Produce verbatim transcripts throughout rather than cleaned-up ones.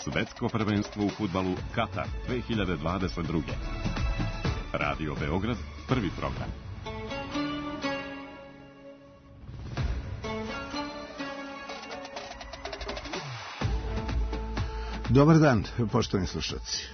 Svetsko prvenstvo u fudbalu Katar dve hiljade dvadeset druge. Radio Beograd, prvi program. Dobar dan, poštovani slušalci.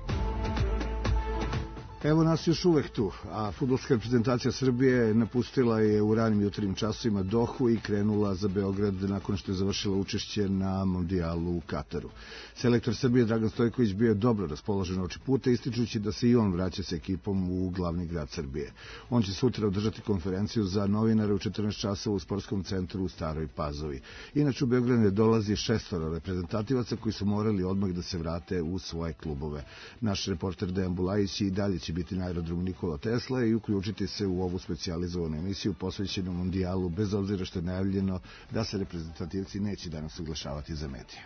Evo nas još uvek tu, a fudbalska reprezentacija Srbije napustila je u ranim jutarnjim časovima Dohu i krenula za Beograd nakon što je završila učešće na mondijalu u Kataru. Selektor Srbije Dragan Stojković bio je dobro raspoložen oči puta, ističući da se i on vraća sa ekipom u glavni grad Srbije. On će sutra održati konferenciju za novinare u četrnaest časova u sportskom centru u Staroj Pazovi. Inače u Beograd ne dolazi šestoro reprezentativaca koji su morali odmah da se vrate u svoje klubove. Naš reporter Dejan Bulajić i dalje će biti na aerodromu Nikola Tesla i uključiti se u ovu specijalizovanu emisiju posvećenu mondijalu, bez obzira što je najavljeno da se reprezentativci neće danas oglašavati za medije.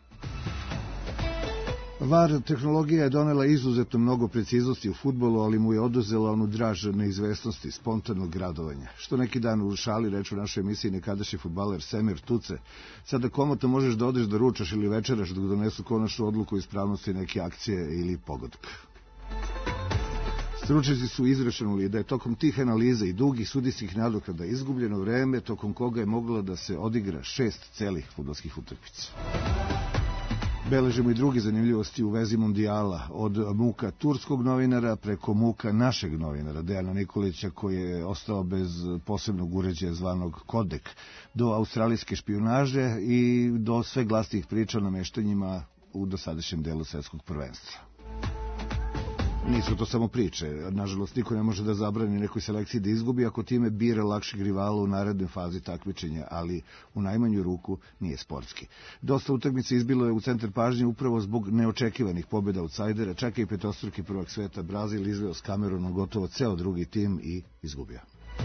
V A R tehnologija je donela izuzetno mnogo preciznosti u fudbalu, ali mu je oduzela onu draž neizvesnosti, spontanog radovanja. Što neki dan u šali reče u našoj emisiji nekadašnji fudbaler Semir Tuce, sada komotno možeš da odeš da ručaš ili večeraš dok donesu konačnu odluku o ispravnosti neke akcije ili pogotka. Stručnjaci su izračunali da je tokom tih analiza i dugih sudijskih nadoknada izgubljeno vreme tokom koga je moglo da se odigra šest celih fudbalskih utakmica. Beležimo i druge zanimljivosti u vezi mondijala, od muka turskog novinara preko muka našeg novinara Dejana Nikolića koji je ostao bez posebnog uređaja zvanog Kodek, do australijske špijunaže i do sve glasnijih priča o nameštanjima u dosadašnjem delu svetskog prvenstva. Nisu to samo priče, nažalost niko ne može da zabrani nekoj selekciji da izgubi ako time bira lakšeg rivala u narednoj fazi takmičenja, ali u najmanju ruku nije sportski. Dosta utakmica izbilo je u centar pažnje upravo zbog neočekivanih pobjeda outsajdera, čak i petostruki prvak sveta Brazil izveo s Kamerunom gotovo ceo drugi tim i izgubio.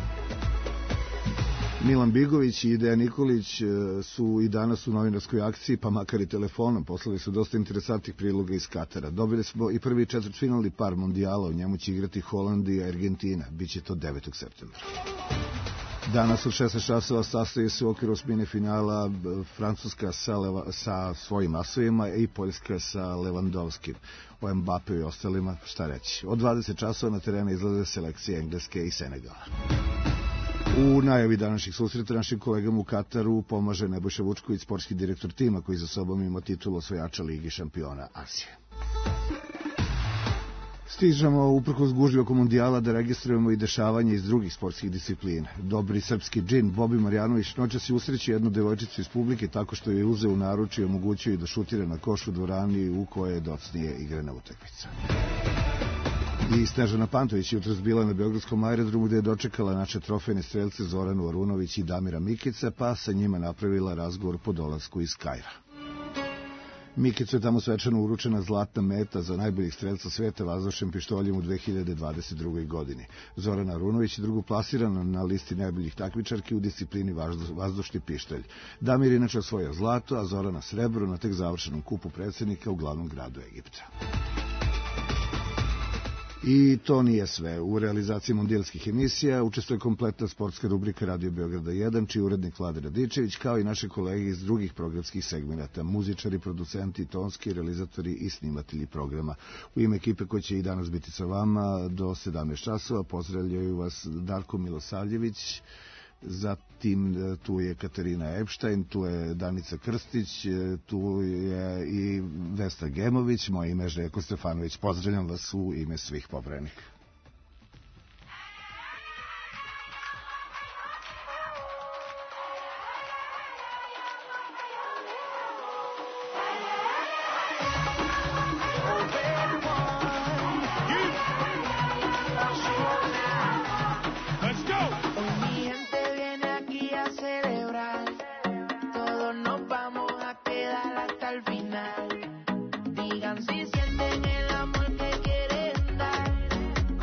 Milan Bigović i Dejan Nikolić su i danas u novinarskoj akciji, pa makar i telefonom, poslali su dosta interesantnih priloga iz Katara. Dobili smo i prvi četvrtfinalni par mondijala, u njemu će igrati Holandija i Argentina, biće to devetog septembra. Danas od šesnaest časova sastaje se u okviru osmine finala Francuska sa, Leva, sa svojim asovima i Poljska sa Levandovskim. O Mbappeu i ostalima šta reći. Od dvadeset časova na terenu izlaze selekcije Engleske i Senegala. U najavi današnjih susreta našim kolegama u Kataru pomaže Nebojša Vučković, sportski direktor tima koji za sobom ima titulu osvajača Ligi šampiona Azije. Stižemo uprkos gužvi oko mondijala da registrujemo i dešavanje iz drugih sportskih disciplina. Dobri srpski džin Bobi Marjanović noćas je usreći jednu devojčicu iz publike tako što je uzeo u naručje i omogućio da šutira na koš u dvorani u kojoj je docnije igrana utakmica. I Snežana Pantović je jutros bila na beogradskom aerodromu gde je dočekala naše trofejne strelce Zoranu Arunović i Damira Mikica, pa sa njima napravila razgovor po dolasku iz Kaira. Mikicu je tamo svečano uručena zlatna meta za najboljih strelca sveta vazdušnim pištoljem u dve hiljade dvadeset drugoj. godini. Zorana Arunović je drugoplasirana na listi najboljih takmičarki u disciplini vazdušni pištolj. Damir je inače osvojio zlato, a Zorana srebro na tek završenom kupu predsjednika u glavnom gradu Egipta. I to nije sve. U realizaciji mondijalskih emisija učestvuje kompletna sportska rubrika Radio Beograda jedan, čiji urednik Vlade Radičević, kao i naše kolege iz drugih programskih segmenata, muzičari, producenti, tonski, realizatori i snimatelji programa. U ime ekipe koja će i danas biti sa vama do sedamnaest časova pozdravljaju vas Darko Milosavljević, zatim tu je Katarina Epštajn, tu je Danica Krstić, tu je i Vesna Gemović, moje ime je Željko Stefanović. Pozdravljam vas u ime svih pobrojenih. Digan si sienten el amor que quieren dar.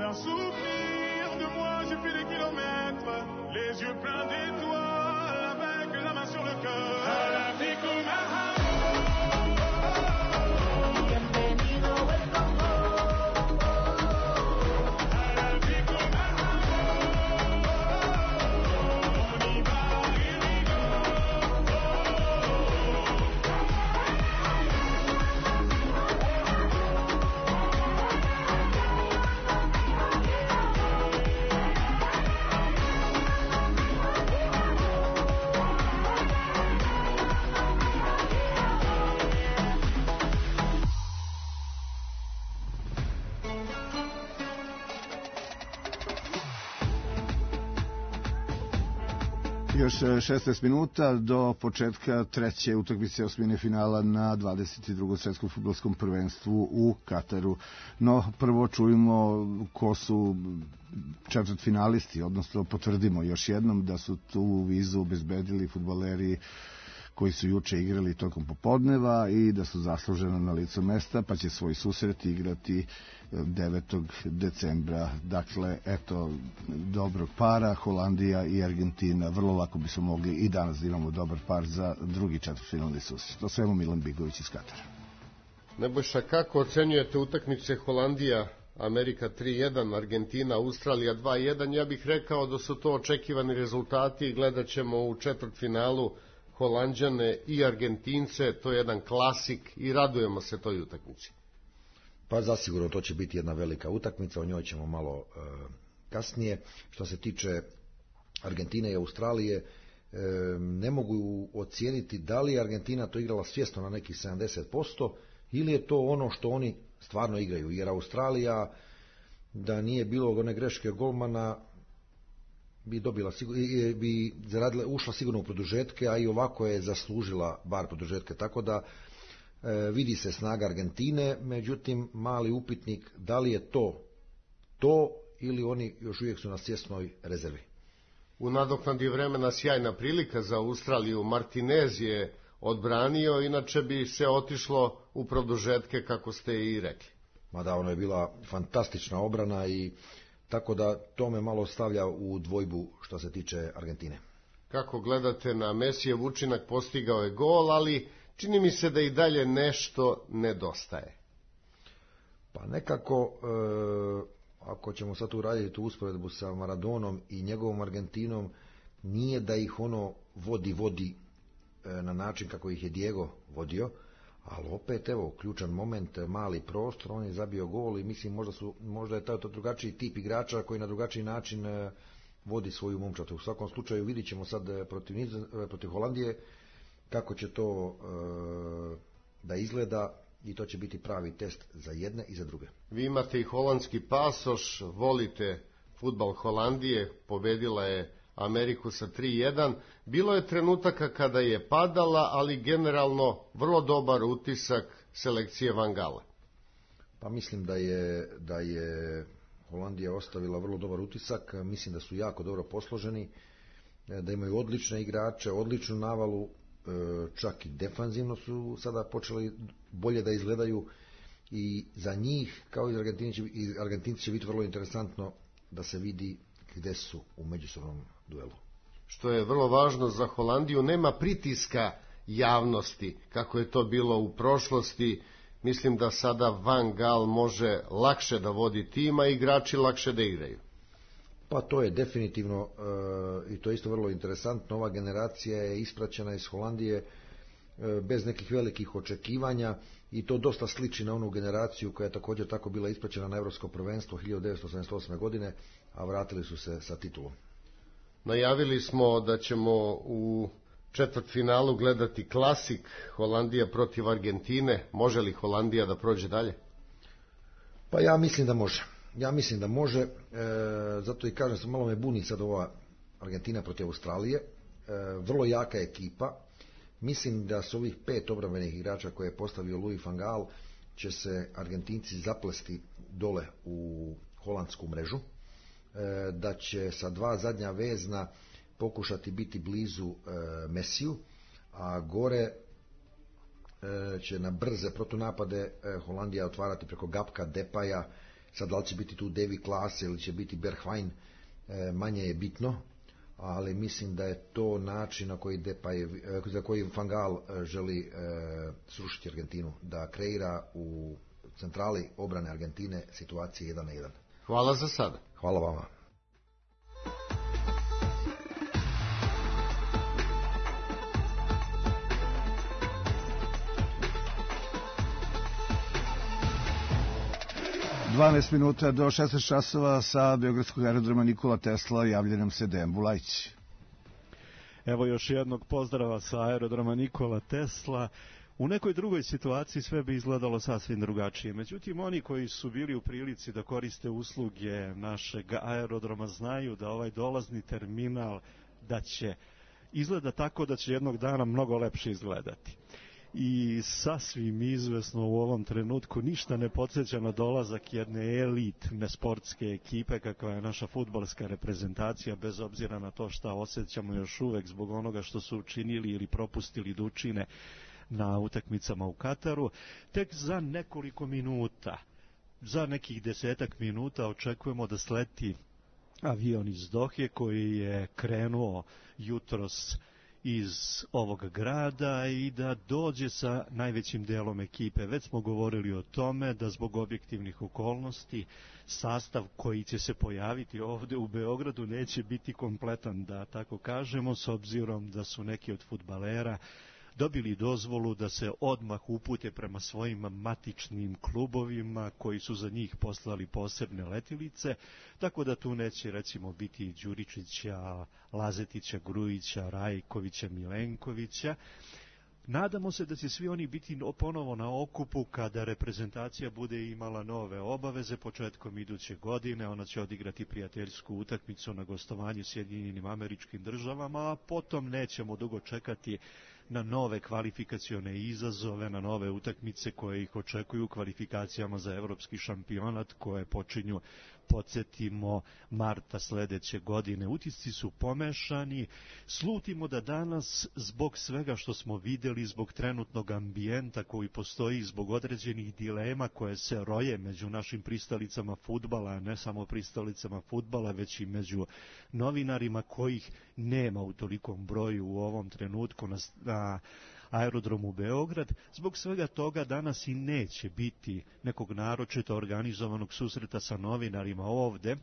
d'un soupir de moi j'ai fait des kilomètres, les yeux pleins d'étoiles avec la main sur le cœur. Arabico Mahalo. Još šesnaest minuta do početka treće utakmice osmine finala na dvadeset drugom svetskom fudbalskom prvenstvu u Kataru. No, prvo čujemo ko su četvrtfinalisti, odnosno potvrdimo još jednom da su tu vizu obezbedili fudbaleri koji su juče igrali tokom popodneva i da su zasluženo na licu mesta, pa će svoj susret igrati devetog decembra. Dakle, eto, dobrog para, Holandija i Argentina. Vrlo lako bismo mogli i danas da imamo dobar par za drugi četvrtfinalni susret. To svemu Milan Bigović iz Katara. Nebojša, kako ocenjujete utakmice Holandija, Amerika tri jedan, Argentina, Australija dva jedan? Ja bih rekao da su to očekivani rezultati i gledat ćemo u četvrtfinalu Holanđane i Argentince, to je jedan klasik i radujemo se toj utakmici. Pa zasigurno to će biti jedna velika utakmica, o njoj ćemo malo e, kasnije. Što se tiče Argentine i Australije, e, ne mogu ocijeniti da li je Argentina to igrala svjesno na nekih sedamdeset posto ili je to ono što oni stvarno igraju, jer Australija, da nije bilo one greške golmana, bi dobila, bi zaradila, ušla sigurno u produžetke, a i ovako je zaslužila bar produžetke, tako da e, vidi se snaga Argentine, međutim mali upitnik da li je to to ili oni još uvijek su na svjesnoj rezervi. U nadoknadi vremena sjajna prilika za Australiju, Martinez je odbranio, inače bi se otišlo u produžetke kako ste i rekli. Mada ono je bila fantastična obrana i tako da to me malo stavlja u dvojbu što se tiče Argentine. Kako gledate na Mesijev učinak, postigao je gol, ali čini mi se da i dalje nešto nedostaje. Pa nekako, e, ako ćemo sad uraditi tu usporedbu sa Maradonom i njegovom Argentinom, nije da ih ono vodi, vodi e, na način kako ih je Diego vodio, ali opet, evo, ključan moment, mali prostor, on je zabio gol i mislim možda, su, možda je to drugačiji tip igrača koji na drugačiji način e, vodi svoju momčad. U svakom slučaju vidit ćemo sad protiv, protiv Holandije kako će to e, da izgleda i to će biti pravi test za jedne i za druge. Vi imate i holandski pasoš, volite fudbal Holandije, pobedila je Ameriku sa tri jedan. Bilo je trenutaka kada je padala, ali generalno vrlo dobar utisak selekcije Van Gaala. Pa mislim da je, da je Holandija ostavila vrlo dobar utisak, mislim da su jako dobro posloženi, da imaju odlične igrače, odličnu navalu, čak i defanzivno su sada počeli bolje da izgledaju i za njih, kao i Argentinci, Argentinci će biti vrlo interesantno da se vidi gde su u međusobnom duelu. Što je vrlo važno za Holandiju, nema pritiska javnosti, kako je to bilo u prošlosti. Mislim da sada Van Gaal može lakše da vodi tima i igrači lakše da igraju. Pa to je definitivno e, i to je isto vrlo interesantno. Ova generacija je ispraćena iz Holandije e, bez nekih velikih očekivanja i to dosta sliči na onu generaciju koja je također tako bila ispraćena na Evropsko prvenstvo hiljadu devetsto osamdeset osme. godine, a vratili su se sa titulom. Najavili smo da ćemo u četvrtfinalu gledati klasik Holandija protiv Argentine. Može li Holandija da prođe dalje? Pa ja mislim da može. Ja mislim da može, e, zato i kažem se, malo me buni sad ova Argentina protiv Australije. E, vrlo jaka ekipa. Mislim da s ovih pet obrambenih igrača koje je postavio Louis van Gaal će se Argentinci zaplesti dole u holandsku mrežu. E, da će sa dva zadnja vezna pokušati biti blizu e, Mesiju, a gore e, će na brze protunapade e, Holandija otvarati preko Gapka, Depaja, Sad, da li će biti tu Devi Klase ili će biti Bergwijn, manje je bitno, ali mislim da je to način na koji Depay, za koji Van Gaal želi e, srušiti Argentinu, da kreira u centrali obrane Argentine situacije jedan na jedan. Hvala za sada. Hvala vama. dvanaest minuta do šesnaest časova sa Beogradskog aerodroma Nikola Tesla javlja nam se Dejan Bulajić. Evo još jednog pozdrava sa aerodroma Nikola Tesla. U nekoj drugoj situaciji sve bi izgledalo sasvim drugačije. Međutim, oni koji su bili u prilici da koriste usluge našeg aerodroma znaju da ovaj dolazni terminal da će izgleda tako da će jednog dana mnogo lepše izgledati. I sasvim izvesno u ovom trenutku ništa ne podsjeća na dolazak jedne elitne sportske ekipe kakva je naša fudbalska reprezentacija, bez obzira na to šta osjećamo još uvek zbog onoga što su učinili ili propustili da učine na utakmicama u Kataru. Tek za nekoliko minuta, za nekih desetak minuta očekujemo da sleti avion iz Dohe koji je krenuo jutros iz ovog grada i da dođe sa najvećim delom ekipe. Već smo govorili o tome da zbog objektivnih okolnosti sastav koji će se pojaviti ovde u Beogradu neće biti kompletan, da tako kažemo, s obzirom da su neki od fudbalera dobili dozvolu da se odmah upute prema svojim matičnim klubovima koji su za njih poslali posebne letilice, tako da tu neće recimo biti Đuričića, Lazetića, Grujića, Rajkovića, Milenkovića. Nadamo se da će svi oni biti ponovo na okupu kada reprezentacija bude imala nove obaveze početkom iduće godine. Ona će odigrati prijateljsku utakmicu na gostovanju Sjedinjenim Američkim Državama, a potom nećemo dugo čekati na nove kvalifikacione izazove, na nove utakmice koje ih očekuju u kvalifikacijama za evropski šampionat koje počinju, podsjetimo, marta sledeće godine. Utisci su pomešani, slutimo da danas zbog svega što smo videli, zbog trenutnog ambijenta koji postoji, zbog određenih dilema koje se roje među našim pristalicama fudbala, a ne samo pristalicama fudbala, već i među novinarima kojih nema u tolikom broju u ovom trenutku na, na aerodromu Beograd. Zbog svega toga danas i neće biti nekog naročito organizovanog susreta sa novinarima ovde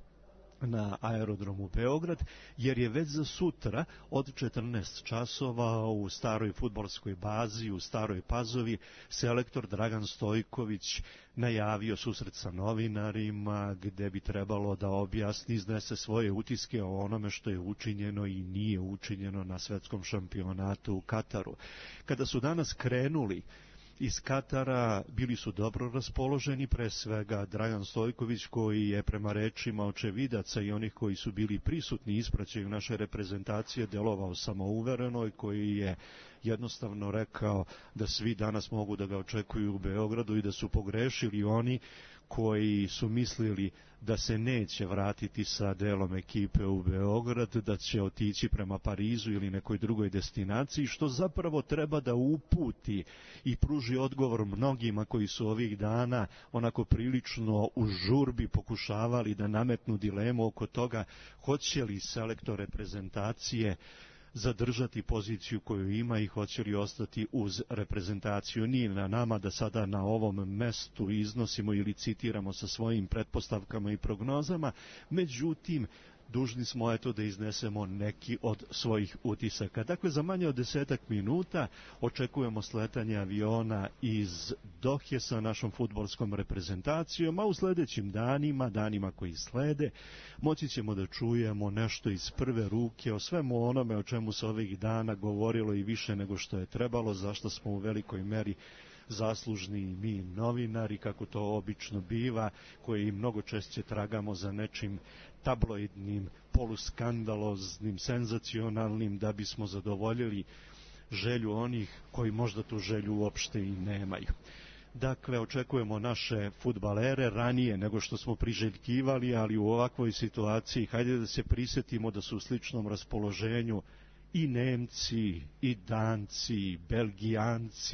na aerodromu Beograd, jer je već za sutra od četrnaest časova u staroj fudbalskoj bazi u Staroj Pazovi selektor Dragan Stojković najavio susret sa novinarima gde bi trebalo da objasni, iznese svoje utiske o onome što je učinjeno i nije učinjeno na svetskom šampionatu u Kataru. Kada su danas krenuli iz Katara, bili su dobro raspoloženi, pre svega Dragan Stojković koji je prema rečima očevidaca i onih koji su bili prisutni ispraćaju naše reprezentacije delovao samouvereno i koji je jednostavno rekao da svi danas mogu da ga očekuju u Beogradu i da su pogrešili oni koji su mislili da se neće vratiti sa delom ekipe u Beograd, da će otići prema Parizu ili nekoj drugoj destinaciji, što zapravo treba da uputi i pruži odgovor mnogima koji su ovih dana onako prilično u žurbi pokušavali da nametnu dilemu oko toga hoće li selektor reprezentacije zadržati poziciju koju ima i hoće li ostati uz reprezentaciju. Nije na nama da sada na ovom mestu iznosimo ili citiramo sa svojim pretpostavkama i prognozama, međutim, dužni smo eto da iznesemo neki od svojih utisaka. Dakle, za manje od desetak minuta očekujemo sletanje aviona iz Dohe sa našom fudbalskom reprezentacijom, a u sledećim danima, danima koji slede, moći ćemo da čujemo nešto iz prve ruke o svemu onome o čemu se ovih dana govorilo i više nego što je trebalo, zašto smo u velikoj meri zaslužni i mi novinari, kako to obično biva, koji mnogo češće tragamo za nečim tabloidnim, poluskandaloznim, senzacionalnim, da bismo zadovoljili želju onih koji možda tu želju uopšte i nemaju. Dakle, očekujemo naše fudbalere ranije nego što smo priželjkivali, ali u ovakvoj situaciji hajde da se prisetimo da su u sličnom raspoloženju i Nemci, i Danci, i Belgijanci,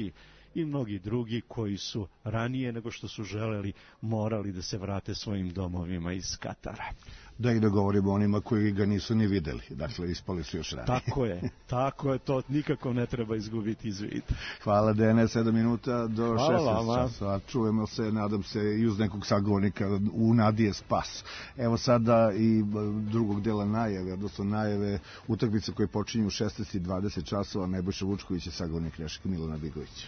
i mnogi drugi koji su ranije nego što su želeli morali da se vrate svojim domovima iz Katara. Da i da govorimo onima koji ga nisu ni videli, dakle ispali su još ranije. Tako je, tako je, to nikako ne treba izgubiti iz vida. Hvala Dene, sedam minuta do Hvala šesnaest vama. časova. Čujemo se, nadam se, i uz nekog sagovornika u Nadije spas. Evo sada i drugog dela najave, odnosno najave utakmice koje počinju u šesnaest i dvadeset časova. Nebojša Vučković je sagovornik Rešika Milana Bigovića.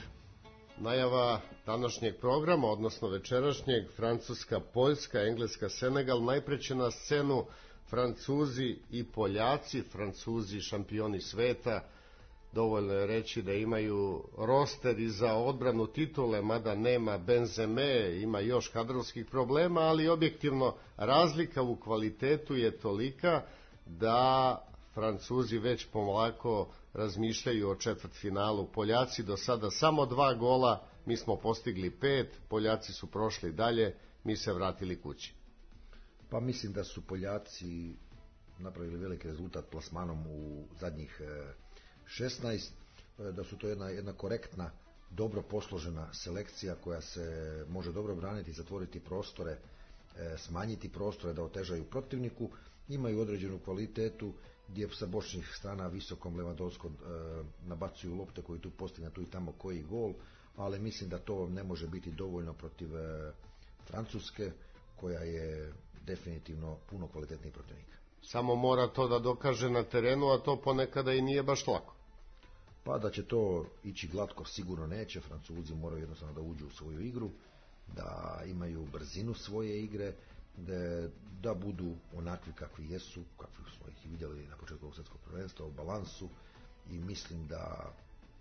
Najava današnjeg programa, odnosno večerašnjeg, Francuska, Poljska, Engleska, Senegal, najpreće na scenu Francuzi i Poljaci, Francuzi šampioni sveta, dovoljno je reći da imaju roster i za odbranu titule, mada nema Benzeme, ima još kadrovskih problema, ali objektivno razlika u kvalitetu je tolika da Francuzi već pomlako razmišljaju o četvrtfinalu. Poljaci do sada samo dva gola, mi smo postigli pet, Poljaci su prošli dalje, mi se vratili kući. Pa mislim da su Poljaci napravili veliki rezultat plasmanom u zadnjih šesnaest, da su to jedna, jedna korektna, dobro posložena selekcija koja se može dobro braniti, zatvoriti prostore, smanjiti prostore da otežaju protivniku, imaju određenu kvalitetu gdje sa bočnih strana visokom Levandovskom e, nabacuju lopte koji tu postigne tu i tamo koji gol, ali mislim da to ne može biti dovoljno protiv e, Francuske, koja je definitivno puno kvalitetniji protivnik. Samo mora to da dokaže na terenu, a to ponekada i nije baš lako. Pa da će to ići glatko sigurno neće. Francuzi moraju jednostavno da uđu u svoju igru, da imaju brzinu svoje igre, da, da budu onakvi kakvi jesu, kakvi smo ih vidjeli na početku ovog svjetskog prvenstva, u balansu, i mislim da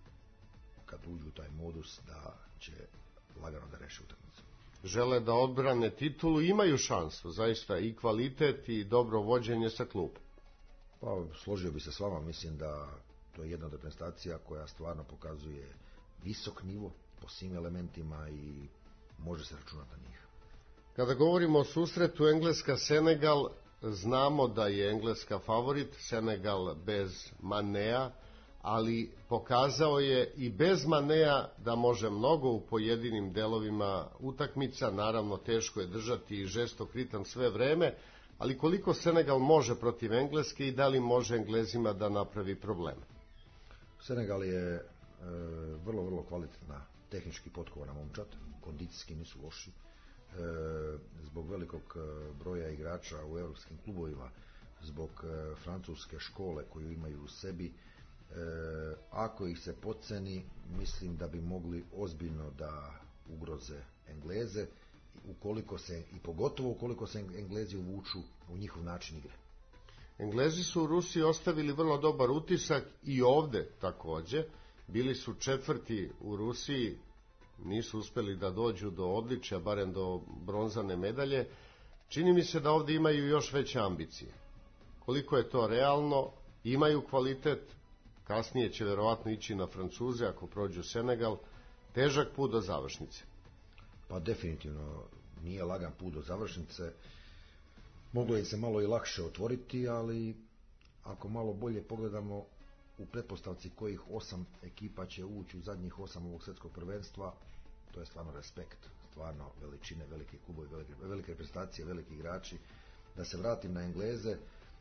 kad uđu u taj modus da će lagano da reše utakmicu. Žele da odbrane titulu, imaju šansu, zaista i kvalitet i dobro vođenje sa klubom. Pa složio bi se s vama, mislim da to je jedna od reprezentacija koja stvarno pokazuje visok nivo po svim elementima i može se računati na njih. Kada govorimo o susretu Engleska-Senegal, znamo da je Engleska favorit, Senegal bez Manea, ali pokazao je i bez Manea da može mnogo u pojedinim delovima utakmica. Naravno, teško je držati i žestok ritam sve vreme, ali koliko Senegal može protiv Engleske i da li može Englezima da napravi probleme? Senegal je e, vrlo, vrlo kvalitetna, tehnički potkovana momčad, kondicijski nisu loši. E, zbog velikog broja igrača u europskim klubovima, zbog e, francuske škole koju imaju u sebi, e, ako ih se podceni, mislim da bi mogli ozbiljno da ugroze Engleze, ukoliko se, i pogotovo ukoliko se Englezi uvuču u njihov način igre. Englezi su u Rusiji ostavili vrlo dobar utisak i ovde takođe. Bili su četvrti u Rusiji, nisu uspeli da dođu do odličja, barem do bronzane medalje. Čini mi se da ovde imaju još veće ambicije. Koliko je to realno, imaju kvalitet, kasnije će verovatno ići na Francuze ako prođu Senegal, težak put do završnice. Pa definitivno nije lagan put do završnice, moglo je se malo i lakše otvoriti, ali ako malo bolje pogledamo u pretpostavci kojih osam ekipa će ući u zadnjih osam ovog svjetskog prvenstva, to je stvarno respekt, stvarno veličine, velike klubovi, velike, velike reprezentacije, veliki igrači. Da se vratim na Engleze, e,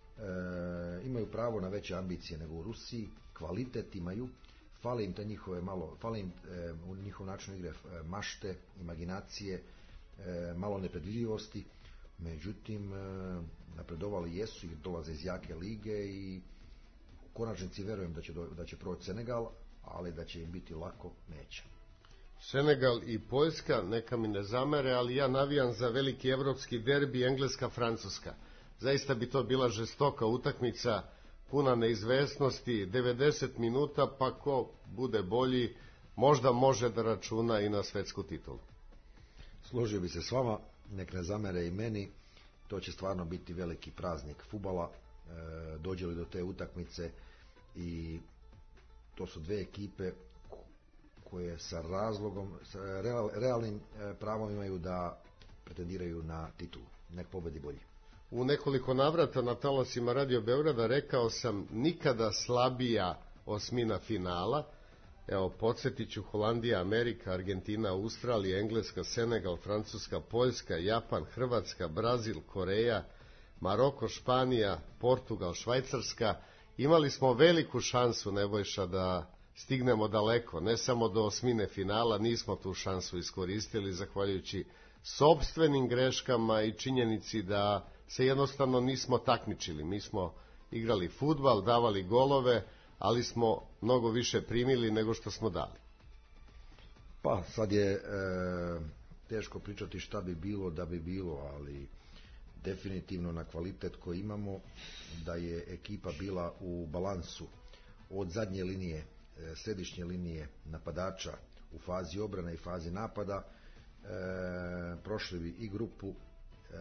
imaju pravo na veće ambicije nego u Rusiji, kvalitet imaju, fali im te njihove malo, fali im e, u njihov način igre e, mašte, imaginacije, e, malo nepredvidljivosti, međutim e, napredovali jesu i dolaze iz jake lige i u konačnici verujem da će, do, da će proći Senegal, ali da će im biti lako, neće. Senegal i Poljska, neka mi ne zamere, ali ja navijam za veliki evropski derbi Engleska-Francuska. Zaista bi to bila žestoka utakmica, puna neizvesnosti, devedeset minuta, pa ko bude bolji, možda može da računa i na svetsku titulu. Složio bi se s vama, nek ne zamere i meni, to će stvarno biti veliki praznik fudbala, e, dođe li do te utakmice, i to su dve ekipe koje sa razlogom, sa real, realnim pravom imaju da pretendiraju na titulu. Nek pobedi bolji. U nekoliko navrata na talasima Radio Beograda rekao sam nikada slabija osmina finala. Evo, podsjetit ću Holandija, Amerika, Argentina, Australija, Engleska, Senegal, Francuska, Poljska, Japan, Hrvatska, Brazil, Koreja, Maroko, Španija, Portugal, Švajcarska. Imali smo veliku šansu, Nebojša, da stignemo daleko, ne samo do osmine finala, nismo tu šansu iskoristili zahvaljujući sopstvenim greškama i činjenici da se jednostavno nismo takmičili. Mi smo igrali fudbal, davali golove, ali smo mnogo više primili nego što smo dali. Pa sad je e, teško pričati šta bi bilo da bi bilo, ali definitivno na kvalitet koji imamo, da je ekipa bila u balansu od zadnje linije, e, središnje linije napadača u fazi obrane i fazi napada, e, prošli bi i grupu, e,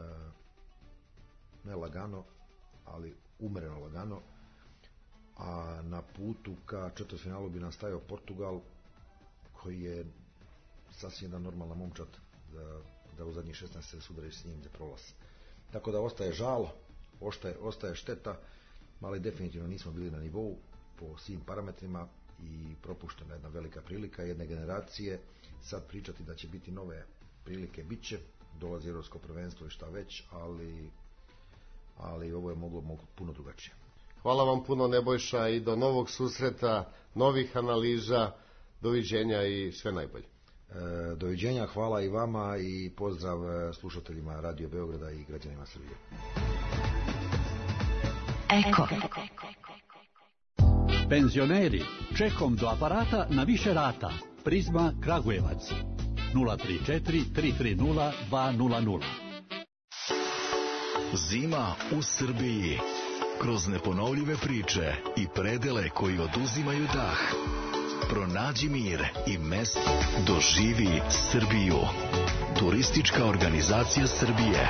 ne lagano, ali umjereno lagano, a na putu ka četvrtfinalu bi nam stajao Portugal, koji je sasvim jedan normalna momčad da, da u zadnjih šesnaest se sudari s njim za prolaz. Tako da ostaje žal, ostaje, ostaje šteta, ali definitivno nismo bili na nivou po svim parametrima i propuštena jedna velika prilika jedne generacije. Sad pričati da će biti nove prilike, bit će, dolazi Europsko prvenstvo i šta već, ali, ali ovo je moglo, moglo puno drugačije. Hvala vam puno, Nebojša, i do novog susreta, novih analiza, doviđenja i sve najbolje. E, doviđenja, hvala i vama i pozdrav slušateljima Radio Beograda i građanima Srbije. Eko. Penzioneri, čekom do aparata na više rata. Prizma Kragujevac. nula tri četiri tri tri nula dva nula nula. Zima u Srbiji. Kroz neponovljive priče i predele koji oduzimaju dah. Pronađi mir i mesto. Doživi Srbiju. Turistička organizacija Srbije.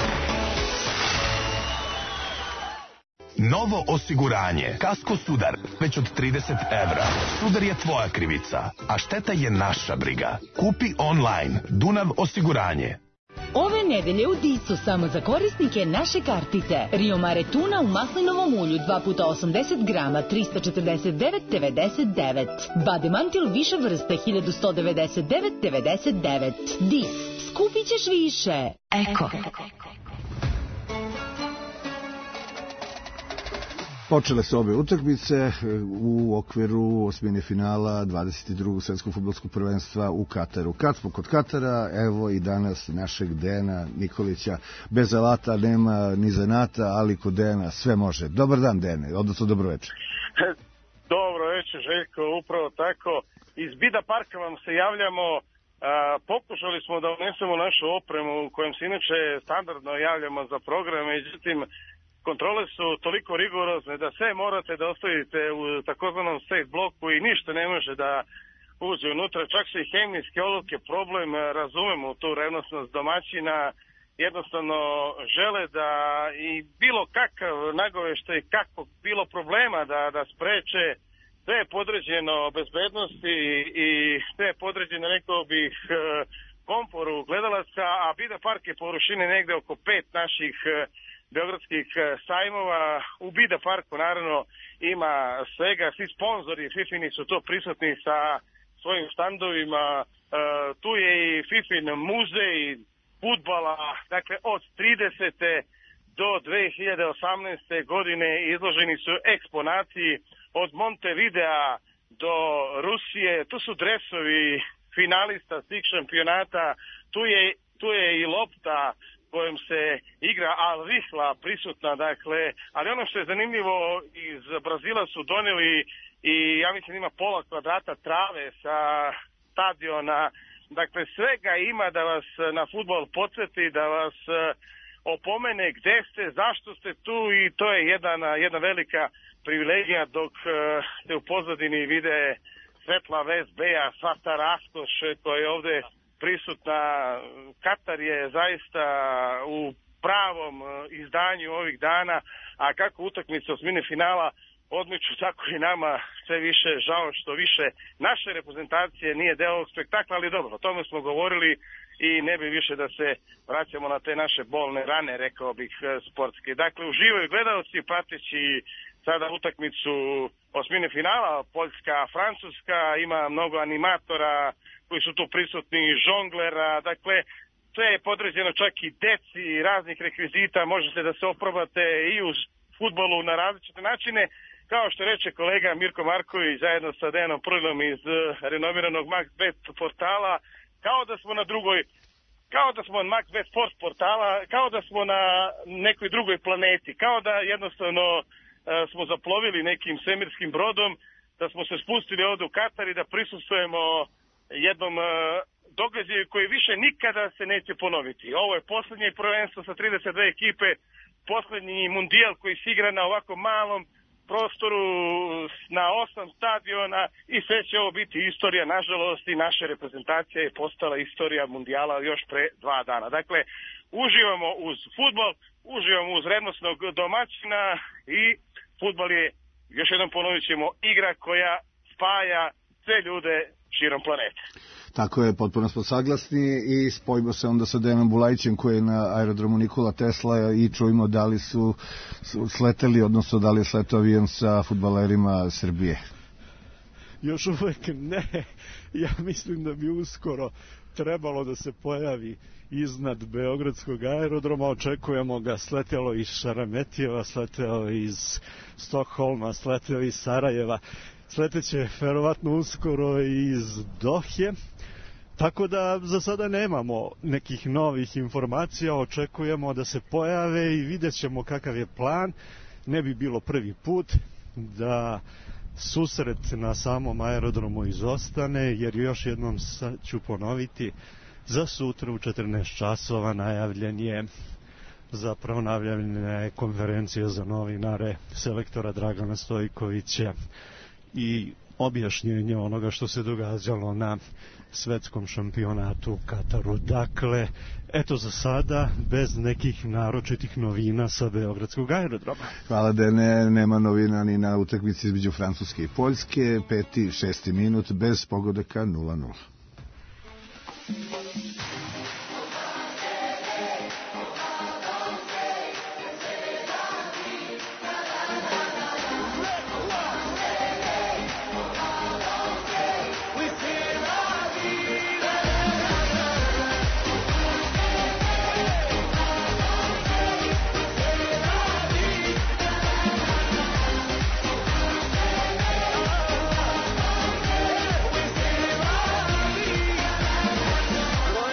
Novo osiguranje. Kasko Sudar. Već od trideset evra. Sudar je tvoja krivica, a šteta je naša briga. Kupi online. Dunav osiguranje. Ove nedelje u Dicu samo za korisnike naše kartice. Rio Mare tuna u maslinovom ulju dva puta osamdeset grama trista četrdeset devet devedeset devet. Bademantil više vrste hiljadu sto devedeset devet devedeset devet. Dis. Skupit ćeš više. Eko. Počele su obe utakmice u okviru osmine finala dvadeset drugog svetskog fudbalskog prvenstva u Kataru. Kad smo kod Katara, evo i danas našeg Dejana Nikolića. Bez alata nema ni zanata, ali kod Dejana sve može. Dobar dan, Dejane, odnosno dobro večer. Dobro večer, Željko, upravo tako. Iz Bida parka vam se javljamo. A, pokušali smo da unesemo našu opremu u kojem se inače standardno javljamo za program, međutim kontrole su toliko rigorozne da sve morate da ostavite u takozvanom safe bloku i ništa ne može da uđe unutra. Čak su i hemijske olovke problem, razumemo tu revnosnost domaćina, jednostavno žele da i bilo kakav nagoveštaj, kako bilo problema da, da spreče. Sve je podređeno bezbednosti i sve je podređeno, rekao bih, komforu gledalaca, a Bida park je površine negde oko pet naših beogradskih sajmova. U Bida parku naravno ima svega, svi sponzori Fifini su to prisutni sa svojim štandovima. E, tu je i Fifin muzej fudbala, dakle od tridesete do dve hiljade osamnaeste godine izloženi su eksponati od Montevidea do Rusije. Tu su dresovi finalista svih šampionata, tu je, tu je i lopta kojom se igra Al Rihla prisutna, dakle, ali ono što je zanimljivo, iz Brazila su doneli i ja mislim ima pola kvadrata trave sa stadiona, dakle svega ima da vas na fudbal podsjeti, da vas opomene gde ste, zašto ste tu, i to je jedan, jedna velika privilegija dok se u pozadini vide svetla vez Beja, sva ta raskoš koja je ovde prisutna. Katar je zaista u pravom izdanju ovih dana, a kako utakmica osmine finala odmiču, tako i nama sve više žao što više naše reprezentacije nije deo ovog spektakla, ali dobro, o tome smo govorili i ne bi više da se vraćamo na te naše bolne rane, rekao bih, sportske. Dakle, uživaju gledalci prateći sada utakmicu osmine finala, Poljska, Francuska, ima mnogo animatora koji su tu prisutni, žonglera, dakle, sve je podređeno čak i deci, raznih rekvizita, možete da se oprobate i u fudbalu na različite načine, kao što reče kolega Mirko Marković zajedno sa Dejanom Prlinom iz renomiranog MaxBet portala, kao da smo na drugoj, kao da smo na MaxBet Sport portala, kao da smo na nekoj drugoj planeti, kao da jednostavno smo zaplovili nekim svemirskim brodom, da smo se spustili ovde u Katar i da prisustvujemo jednom događaju koji više nikada se neće ponoviti. Ovo je poslednje prvenstvo sa trideset dve ekipe, poslednji mundijal koji se igra na ovako malom prostoru, na osam stadiona i sve će ovo biti istorija, nažalost, i naša reprezentacija je postala istorija mundijala još pre dva dana. Dakle, uživamo uz fudbal, uživamo uz revnosnog domaćina i fudbal je, još jednom ponovit ćemo, igra koja spaja sve ljude širom planete. Tako je, potpuno smo saglasni i spojimo se onda sa Dejanom Bulajićem koji je na aerodromu Nikola Tesla i čujemo da li su sleteli, odnosno da li je sletao avion sa fudbalerima Srbije. Još uvek ne. Ja mislim da bi uskoro trebalo da se pojavi iznad Beogradskog aerodroma. Očekujemo ga, sletelo iz Šarametijeva, sletelo iz Stokholma, sletelo iz Sarajeva. Sleteće verovatno uskoro iz Dohe. Tako da za sada nemamo nekih novih informacija, očekujemo da se pojave i vidjet ćemo kakav je plan. Ne bi bilo prvi put da susret na samom aerodromu izostane, jer još jednom ću ponoviti, za sutra u četrnaest časova najavljen je zapravo najavljena je konferencija za novinare selektora Dragana Stojkovića i objašnjenje onoga što se događalo na svetskom šampionatu u Kataru. Dakle, eto za sada, bez nekih naročitih novina sa Beogradskog aerodroma. Hvala Dene, nema novina ni na utakmici između Francuske i Poljske, peti, šesti minut, bez pogodaka nula nula. One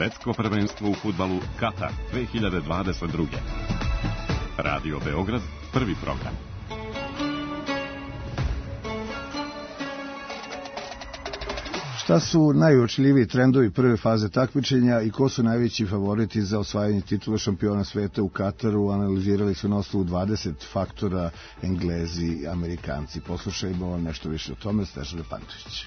Svetsko prvenstvo u fudbalu Katar dve hiljade dvadeset druge. Radio Beograd, prvi program. Šta su najuočljiviji trendovi prve faze takmičenja i ko su najveći favoriti za osvajanje titula šampiona sveta u Kataru, analizirali su na osnovu dvadeset faktora Englezi i Amerikanci. Poslušajmo nešto više o tome, Snežana Pantović.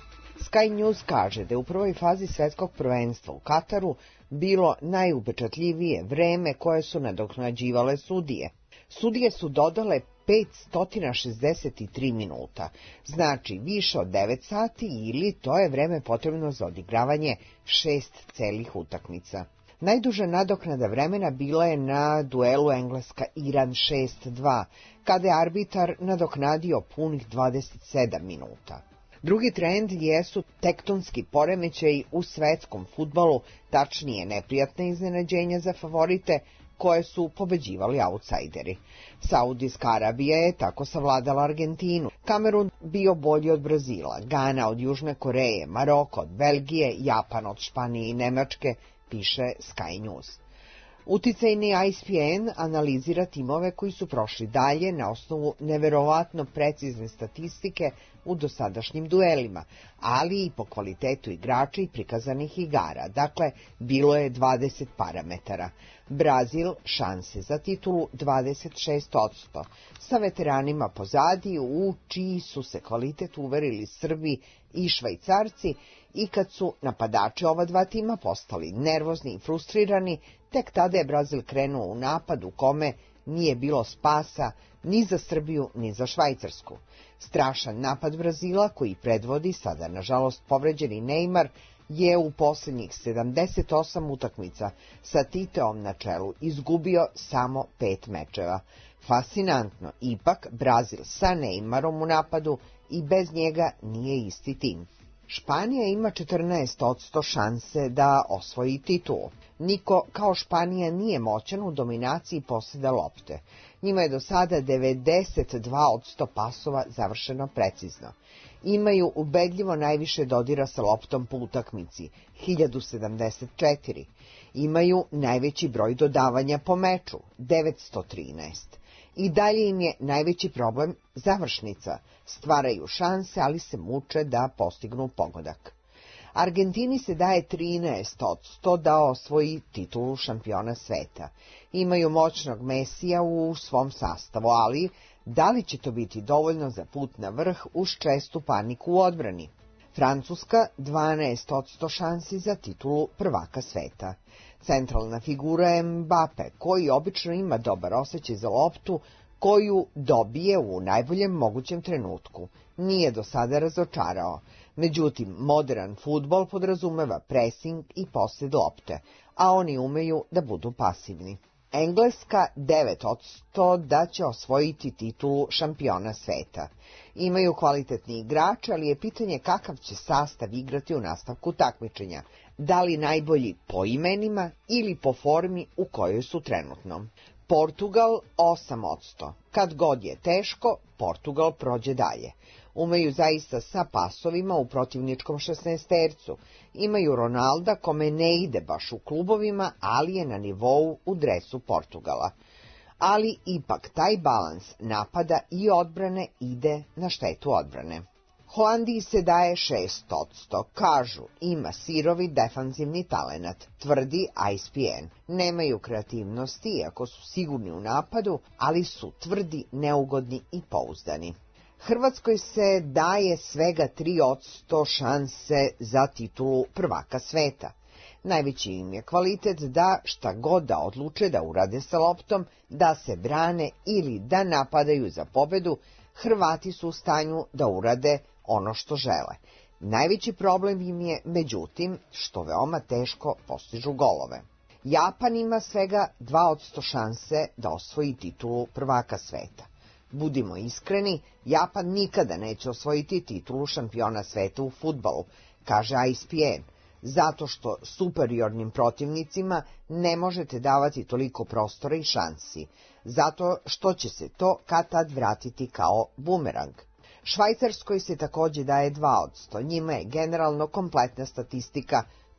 Sky News kaže da je u prvoj fazi svetskog prvenstva u Kataru bilo najupečatljivije vreme koje su nadoknađivale sudije. Sudije su dodale petsto šezdeset tri minuta, znači više od devet sati ili to je vreme potrebno za odigravanje šest celih utakmica. Najduža nadoknada vremena bila je na duelu Engleska-Iran šest dva, kada je arbitar nadoknadio punih dvadeset sedam minuta. Drugi trend jesu tektonski poremećaji u svetskom fudbalu, tačnije neprijatne iznenađenja za favorite koje su pobeđivali autsajderi. Saudijska Arabija je tako savladala Argentinu, Kamerun bio bolji od Brazila, Gana od Južne Koreje, Maroko od Belgije, Japan od Španije i Nemačke, piše Sky News. Uticajni I S P N analizira timove koji su prošli dalje na osnovu neverovatno precizne statistike u dosadašnjim duelima, ali i po kvalitetu igrača i prikazanih igara. Dakle, bilo je dvadeset parametara. Brazil šanse za titulu dvadeset šest posto, sa veteranima pozadi u čiji su se kvalitet uverili Srbi i Švajcarci i kad su napadači ova dva tima postali nervozni i frustrirani, tek tada je Brazil krenuo u napad u kome nije bilo spasa ni za Srbiju ni za Švajcarsku. Strašan napad Brazila koji predvodi sada nažalost povređeni Neymar je u posljednjih sedamdeset osam utakmica sa Titeom na čelu izgubio samo pet mečeva. Fascinantno, ipak Brazil sa Neymarom u napadu i bez njega nije isti tim. Španija ima četrnaest posto šanse da osvoji titulu. Niko kao Španija nije moćan u dominaciji posjeda lopte. Njima je do sada devedeset dva posto pasova završeno precizno. Imaju ubedljivo najviše dodira sa loptom po utakmici, hiljadu sedamdeset četiri. Imaju najveći broj dodavanja po meču, devetsto trinaest. I dalje im je najveći problem završnica. Stvaraju šanse, ali se muče da postignu pogodak. Argentini se daje trinaest posto da osvoji titulu šampiona sveta. Imaju moćnog Mesija u svom sastavu, ali da li će to biti dovoljno za put na vrh uz čestu paniku u odbrani? Francuska dvanaest posto šansi za titulu prvaka sveta. Centralna figura je Mbappe, koji obično ima dobar osjećaj za loptu, koju dobije u najboljem mogućem trenutku. Nije do sada razočarao. Međutim, modern fudbal podrazumeva presing i posjed lopte, a oni umeju da budu pasivni. Engleska devet posto da će osvojiti titulu šampiona sveta. Imaju kvalitetni igrač, ali je pitanje kakav će sastav igrati u nastavku takmičenja. Da li najbolji po imenima ili po formi u kojoj su trenutno. Portugal osam posto. Kad god je teško, Portugal prođe dalje. Umeju zaista sa pasovima u protivničkom šesnaestercu. Imaju Ronalda kome ne ide baš u klubovima, ali je na nivou u dresu Portugala. Ali ipak taj balans napada i odbrane ide na štetu odbrane. Holandiji se daje šest posto. Kažu, ima sirovi defanzivni talenat, tvrdi I S P N. Nemaju kreativnosti, iako su sigurni u napadu, ali su tvrdi, neugodni i pouzdani. Hrvatskoj se daje svega tri posto šanse za titulu prvaka sveta. Najveći im je kvalitet da šta god da odluče da urade sa loptom, da se brane ili da napadaju za pobedu, Hrvati su u stanju da urade ono što žele. Najveći problem im je, međutim, što veoma teško postižu golove. Japan ima svega dva posto šanse da osvoji titulu prvaka sveta. Budimo iskreni, Japan nikada neće osvojiti titulu šampiona sveta u fudbalu, kaže I S P N, zato što superiornim protivnicima ne možete davati toliko prostora i šansi, zato što će se to kad tad vratiti kao bumerang. Švajcarskoj se takođe daje dva posto, njima je generalno kompletna statistika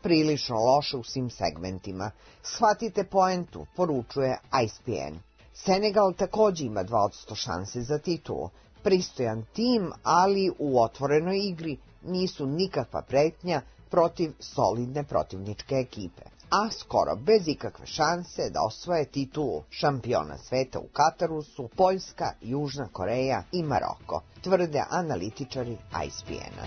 prilično loše u svim segmentima. Shvatite poentu, poručuje I S P N. Senegal takođe ima dva posto šanse za titulu. Pristojan tim, ali u otvorenoj igri nisu nikakva pretnja protiv solidne protivničke ekipe. A skoro bez ikakve šanse da osvoje titulu šampiona sveta u Kataru su Poljska, Južna Koreja i Maroko, tvrde analitičari I S P N-a.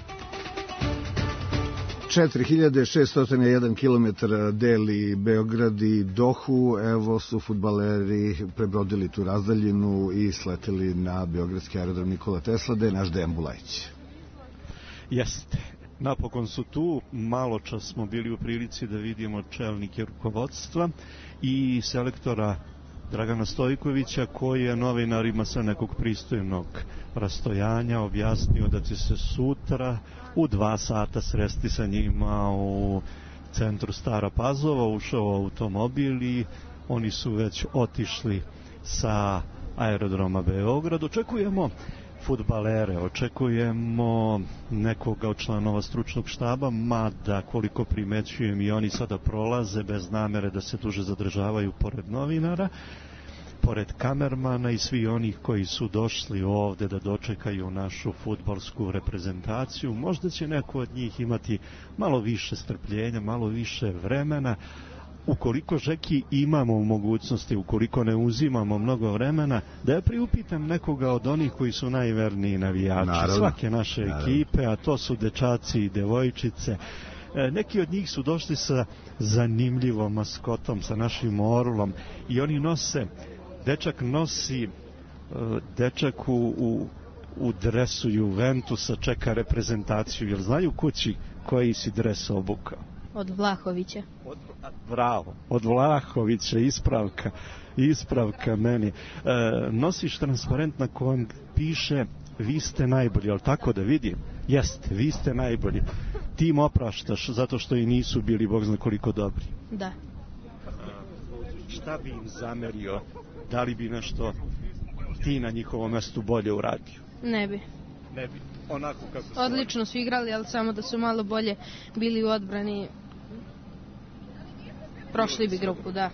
četiri hiljade šesto jedan kilometara deli Beograd i Dohu. Evo su fudbaleri prebrodili tu razdaljinu i sleteli na beogradski aerodrom Nikola Tesla, da je naš Dejan Bulajić. Jeste. Napokon su tu, malo čas smo bili u prilici da vidimo čelnike rukovodstva i selektora Dragana Stojkovića, koji je novinarima sa nekog pristojnog rastojanja objasnio da će se sutra u dva sata sresti sa njima u centru Stara Pazova. Ušao u automobil i oni su već otišli sa aerodroma Beograd. Očekujemo fudbalere, očekujemo nekoga od članova stručnog štaba, mada koliko primećujem i oni sada prolaze bez namere da se duže zadržavaju pored novinara, pored kamermana i svi onih koji su došli ovde da dočekaju našu fudbalsku reprezentaciju. Možda će neko od njih imati malo više strpljenja, malo više vremena. Ukoliko, Žeki, imamo mogućnosti, ukoliko ne uzimamo mnogo vremena, da ja priupitam nekoga od onih koji su najverniji navijači naravno, svake naše naravno. ekipe, a to su dečaci i devojčice. E, neki od njih su došli sa zanimljivom maskotom, sa našim orlom, i oni nose, dečak nosi, dečak u, u, u dresu Juventusa čeka reprezentaciju. Jel znaju kući koji si dres obukao? Od Vlahovića. Od, bravo, od Vlahovića, ispravka, ispravka meni. E, nosiš transparent na kojem piše vi ste najbolji, ali tako da vidim? Jeste, vi ste najbolji. Tim opraštaš zato što i nisu bili bog zna koliko dobri. Da. Šta bi im zamerio? Da li bi nešto ti na njihovom mestu bolje uradio? Ne bi. Ne bi. Onako kako su odlično su igrali, ali samo da su malo bolje bili u odbrani, prošli bi grupu, da.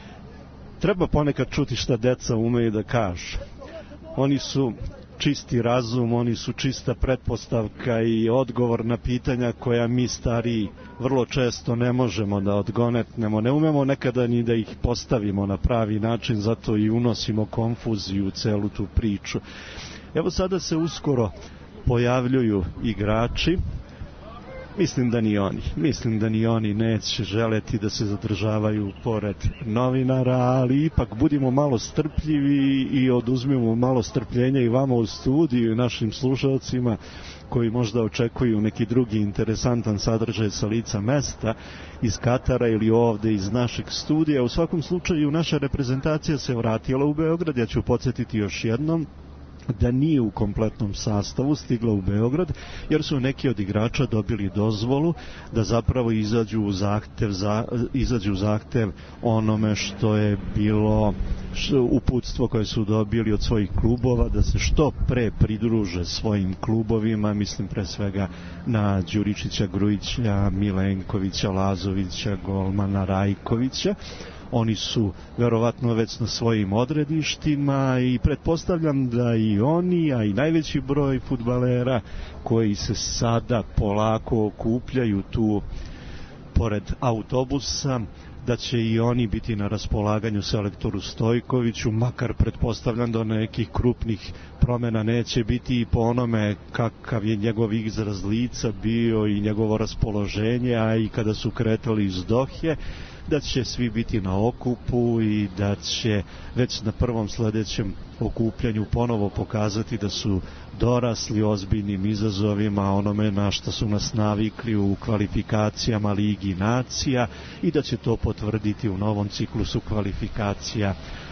Treba ponekad čuti šta deca umeju da kažu. Oni su čisti razum, oni su čista pretpostavka i odgovor na pitanja koja mi stariji vrlo često ne možemo da odgonetnemo, ne umemo nekada ni da ih postavimo na pravi način, zato i unosimo konfuziju u celu tu priču. Evo sada se uskoro pojavljuju igrači, mislim da ni oni, mislim da ni oni neće želeti da se zadržavaju pored novinara, ali ipak budimo malo strpljivi i oduzmemo malo strpljenja i vama u studiju i našim slušalcima koji možda očekuju neki drugi interesantan sadržaj sa lica mesta iz Katara ili ovde iz našeg studija. U svakom slučaju naša reprezentacija se vratila u Beograd. Ja ću podsjetiti još jednom da nije u kompletnom sastavu stigla u Beograd, jer su neki od igrača dobili dozvolu da zapravo izađu u zahtev, za, izađu u zahtev onome što je bilo što, uputstvo koje su dobili od svojih klubova, da se što pre pridruže svojim klubovima, mislim pre svega na Đuričića, Grujića, Milenkovića, Lazovića, golmana Rajkovića. Oni su verovatno već na svojim odredištima i pretpostavljam da i oni, a i najveći broj fudbalera koji se sada polako okupljaju tu pored autobusa, da će i oni biti na raspolaganju selektoru Stojkoviću, makar pretpostavljam da nekih krupnih promjena neće biti i po onome kakav je njegov izraz lica bio i njegovo raspoloženje, a i kada su kretali iz Dohe, da će svi biti na okupu i da će već na prvom sledećem okupljanju ponovo pokazati da su dorasli ozbiljnim izazovima, onome na što su nas navikli u kvalifikacijama Ligi nacija, i da će to potvrditi u novom ciklusu kvalifikacija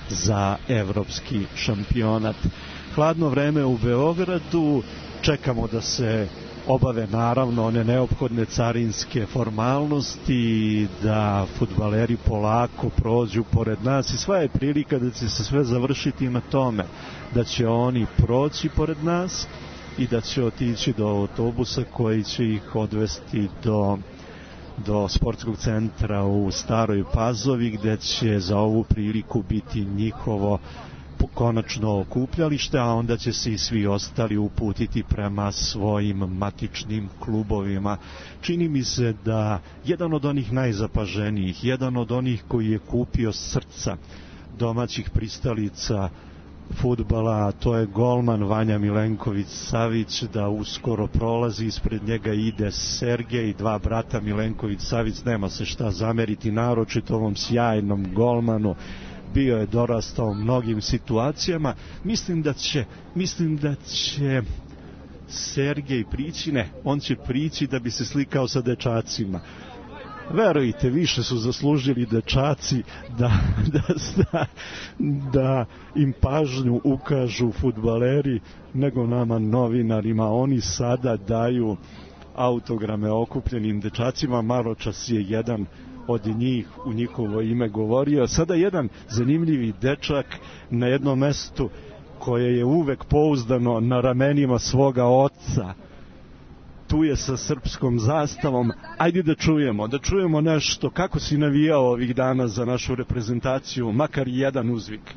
za evropski šampionat. Hladno vreme u Beogradu, čekamo da se obave naravno one neophodne carinske formalnosti, da fudbaleri polako prođu pored nas i sva je prilika da će se sve završiti na tome, da će oni proći pored nas i da će otići do autobusa koji će ih odvesti do do sportskog centra u Staroj Pazovi, gde će za ovu priliku biti njihovo konačno okupljalište, a onda će se i svi ostali uputiti prema svojim matičnim klubovima. Čini mi se da jedan od onih najzapaženijih, jedan od onih koji je kupio srca domaćih pristalica fudbala, to je golman Vanja Milenković-Savić, da uskoro prolazi, ispred njega ide Sergej, dva brata Milenković-Savić, nema se šta zameriti, naročito ovom sjajnom golmanu, bio je dorastao mnogim situacijama. Mislim da će, mislim da će Sergej prići, ne, on će prići da bi se slikao sa dečacima. Verujte, više su zaslužili dečaci da, da, da, da im pažnju ukažu fudbaleri nego nama novinarima. Oni sada daju autograme okupljenim dečacima. Maročas je jedan od njih u njihovo ime govorio. Sada jedan zanimljivi dečak na jednom mestu koje je uvek pouzdano na ramenima svoga oca. Tu je sa srpskom zastavom. Ajde da čujemo, da čujemo nešto. Kako si navijao ovih dana za našu reprezentaciju, makar jedan uzvik.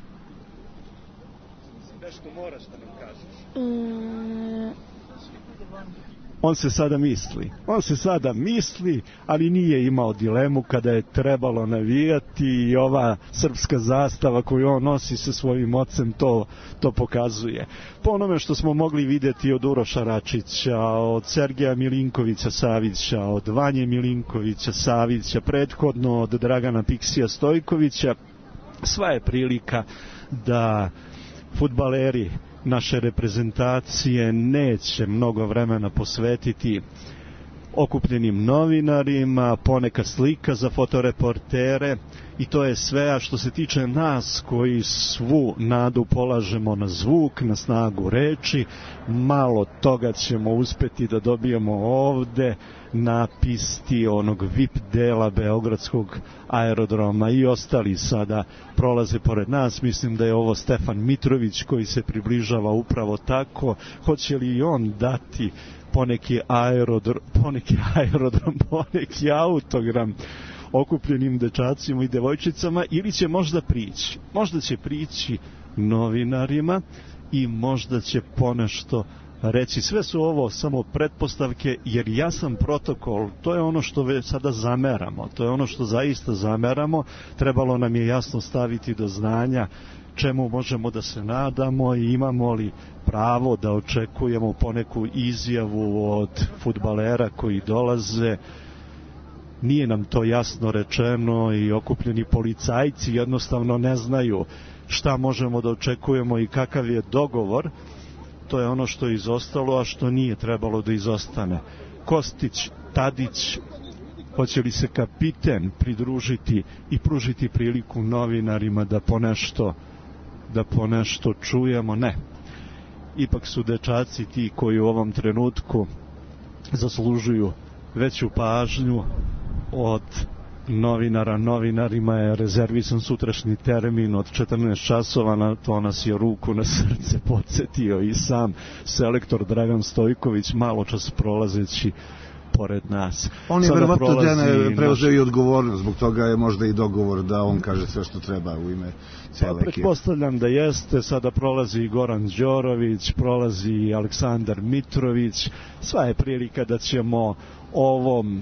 Nešto moraš da nam kažeš. Mm. On se sada misli, on se sada misli, ali nije imao dilemu kada je trebalo navijati i ova srpska zastava koju on nosi sa svojim ocem to, to pokazuje. Po onome što smo mogli vidjeti od Uroša Račića, od Sergeja Milinkovića Savića, od Vanje Milinkovića Savića, prethodno od Dragana Piksija Stojkovića, sva je prilika da fudbaleri naše reprezentacije neće mnogo vremena posvetiti okupljenim novinarima, poneka slika za fotoreportere i to je sve. A što se tiče nas koji svu nadu polažemo na zvuk, na snagu reči, malo toga ćemo uspeti da dobijemo ovde na pisti onog V I P dela Beogradskog aerodroma i ostali sada prolaze pored nas. Mislim da je ovo Stefan Mitrović koji se približava upravo tako. Hoće li i on dati poneki aerodrom, poneki aerodrom, poneki autogram okupljenim dečacima i devojčicama, ili će možda prići. Možda će prići novinarima i možda će ponešto reći. Sve su ovo samo pretpostavke, jer jasan protokol, to je ono što već sada zameramo, to je ono što zaista zameramo. Trebalo nam je jasno staviti do znanja čemu možemo da se nadamo i imamo li pravo da očekujemo poneku izjavu od fudbalera koji dolaze. Nije nam to jasno rečeno i okupljeni policajci jednostavno ne znaju šta možemo da očekujemo i kakav je dogovor. To je ono što je izostalo, a što nije trebalo da izostane. Kostić, Tadić, hoće li se kapiten pridružiti i pružiti priliku novinarima da ponešto da ponešto čujemo? Ne. Ipak su dečaci ti koji u ovom trenutku zaslužuju veću pažnju od novinara. Novinarima je rezervisan sutrašnji termin od četrnaest časova, na to nas je ruku na srce podsjetio i sam selektor Dragan Stojković malo čas prolazeći pored nas. On je verovatno dane preuzeo i odgovornost, zbog toga je možda i dogovor da on kaže sve što treba u ime cijele ekipe. Pretpostavljam da jeste. Sada prolazi i Goran Đorović, prolazi i Aleksandar Mitrović. Sva je prilika da ćemo ovom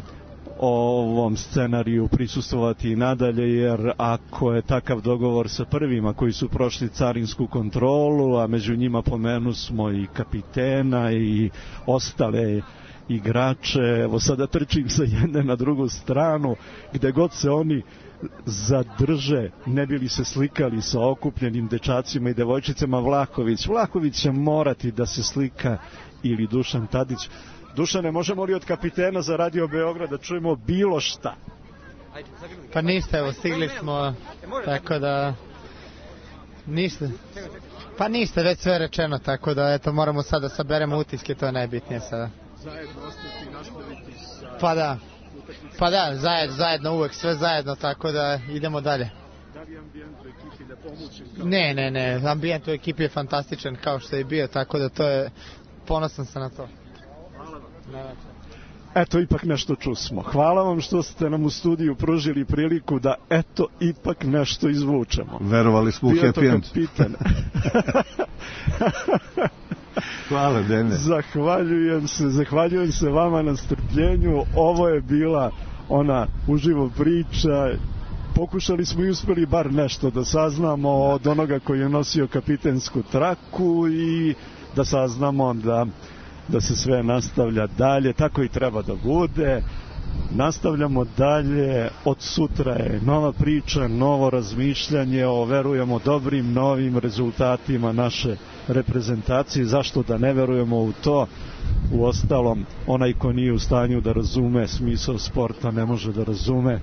ovom scenariju prisustvovati i nadalje, jer ako je takav dogovor sa prvima koji su prošli carinsku kontrolu, a među njima pomenu smo i kapitena i ostale igrače, evo sada trčim sa jedne na drugu stranu, gde god se oni zadrže, ne bi li se slikali sa okupljenim dečacima i devojčicama. Vlahović, Vlahović će morati da se slika, ili Dušan Tadić. Dušane, možemo li od kapitena za Radio Beograd da čujemo bilo šta? Pa niste, evo, stigli smo, tako da niste. Pa niste, već sve rečeno, tako da eto, moramo sada da saberemo utiske, to je najbitnije sada. Zajedno ostati i nastaviti sa... Pa da, pa da, zajedno, zajedno uvek, sve zajedno, tako da idemo dalje. Da li ambijent u ekipi da pomoći? Ne, ne, ne, ambijent u ekipi je fantastičan kao što je bio, tako da to je, ponosan sam na to. eto, ipak nešto čusmo. Hvala vam što ste nam u studiju pružili priliku da, eto, ipak nešto izvučemo. Verovali smo u happy end. Kapitan. Hvala, Dene. Zahvaljujem se, zahvaljujem se vama na strpljenju. Ovo je bila ona uživo priča. Pokušali smo i uspeli bar nešto da saznamo od onoga koji je nosio kapitensku traku i da saznamo da, da se sve nastavlja dalje. Tako i treba da bude. Nastavljamo dalje, od sutra je nova priča, novo razmišljanje o, verujemo, dobrim novim rezultatima naše reprezentacije. Zašto da ne verujemo u to? U ostalom, onaj ko nije u stanju da razume smisao sporta ne može da razume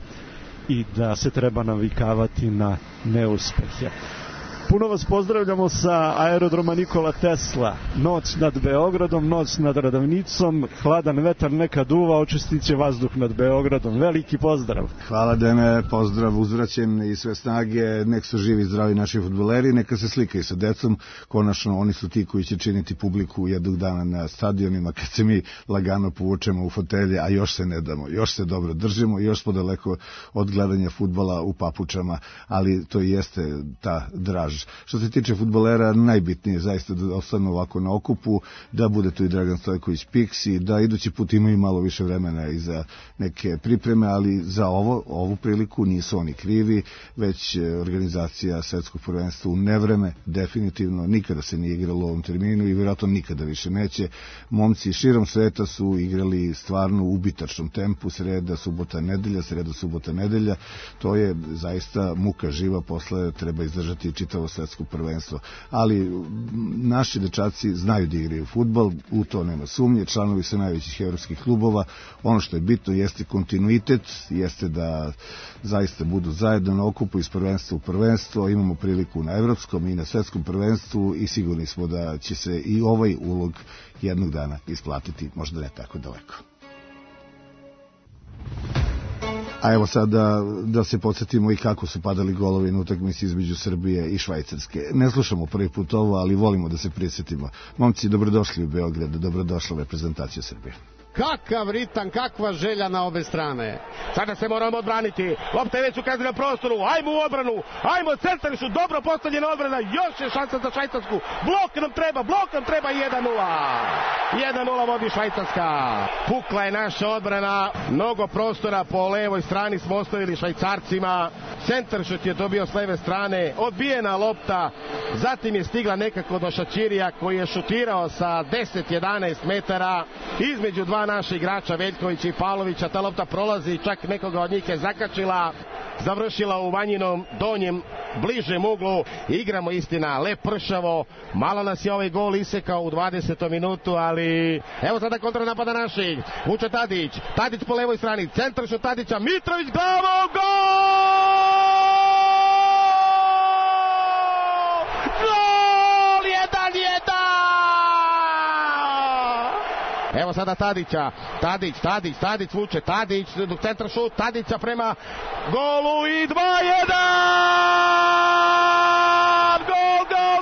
i da se treba navikavati na neuspehe. Puno vas pozdravljamo sa aerodroma Nikola Tesla. Noć nad Beogradom, noć nad Radavnicom, hladan vetar neka duva, očistit će vazduh nad Beogradom. Veliki pozdrav. Hvala, Dene, pozdrav, uzvraćam i sve snage, nek su živi zdravi naši fudbaleri, neka se slikaju sa decom, konačno oni su ti koji će činiti publiku jednog dana na stadionima kad se mi lagano povučemo u fotelje, a još se ne damo, još se dobro držimo, još smo daleko od gledanja fudbala u papučama, ali to i jeste ta draž. Što se tiče fudbalera, najbitnije je zaista da ostanu ovako na okupu, da bude tu i Dragan Stojković Piksi, da idući put imaju malo više vremena i za neke pripreme, ali za ovo, ovu priliku nisu oni krivi, već organizacija svetskog prvenstva u nevreme, definitivno, nikada se nije igralo u ovom terminu i vjerojatno nikada više neće. Momci širom sveta su igrali stvarno u ubitačnom tempu, sreda, subota, nedelja, sreda, subota, nedelja, to je zaista muka živa, posle treba izdržati čitavo svetsko prvenstvo, ali naši dečaci znaju da igraju fudbal, u to nema sumnje, članovi su najvećih evropskih klubova, ono što je bitno jeste kontinuitet, jeste da zaista budu zajedno na okupu iz prvenstva u prvenstvo, imamo priliku na evropskom i na svetskom prvenstvu i sigurni smo da će se i ovaj ulog jednog dana isplatiti, možda ne tako daleko. A evo sad da, da se podsjetimo i kako su padali golovi na utakmici između Srbije i Švajcarske. Ne slušamo prvi put ovo, ali volimo da se prisjetimo. Momci, dobrodošli u Beograd, dobrodošla u reprezentaciju Srbije. Kakav ritam, kakva želja na obe strane. Sada se moramo odbraniti. Lopta je već u kaznenom prostoru. Ajmo u odbranu. Ajmo, centari su dobro postavljena odbrana. Još je šansa za Švajcarsku. Blok nam treba, blok nam treba jedan nula. jedan nula vodi Švajcarska. Pukla je naša odbrana. Mnogo prostora po levoj strani smo ostavili Švajcarcima. Centar šut je dobio s leve strane. Odbijena lopta. Zatim je stigla nekako do Šačirija koji je šutirao sa deset jedanaest metara. Između dva naša igrača Veljkovića i Pavlovića, ta lopta prolazi, čak nekoga od njih je zakačila, završila u Vanjinom donjem bližem uglu. Igramo, istina, lep pršavo, malo nas je ovaj gol isekao u dvadesetom minutu, ali evo sada kontranapada naših. Vuče Tadić, Tadić po levoj strani, centar šut Tadića, Mitrović glavom, gol! Gol! jedan jedan! Evo sada Tadića, Tadić, Tadić, Tadić vuče, Tadić, centar šut, Tadića prema golu i dva jedan! Gol, gol,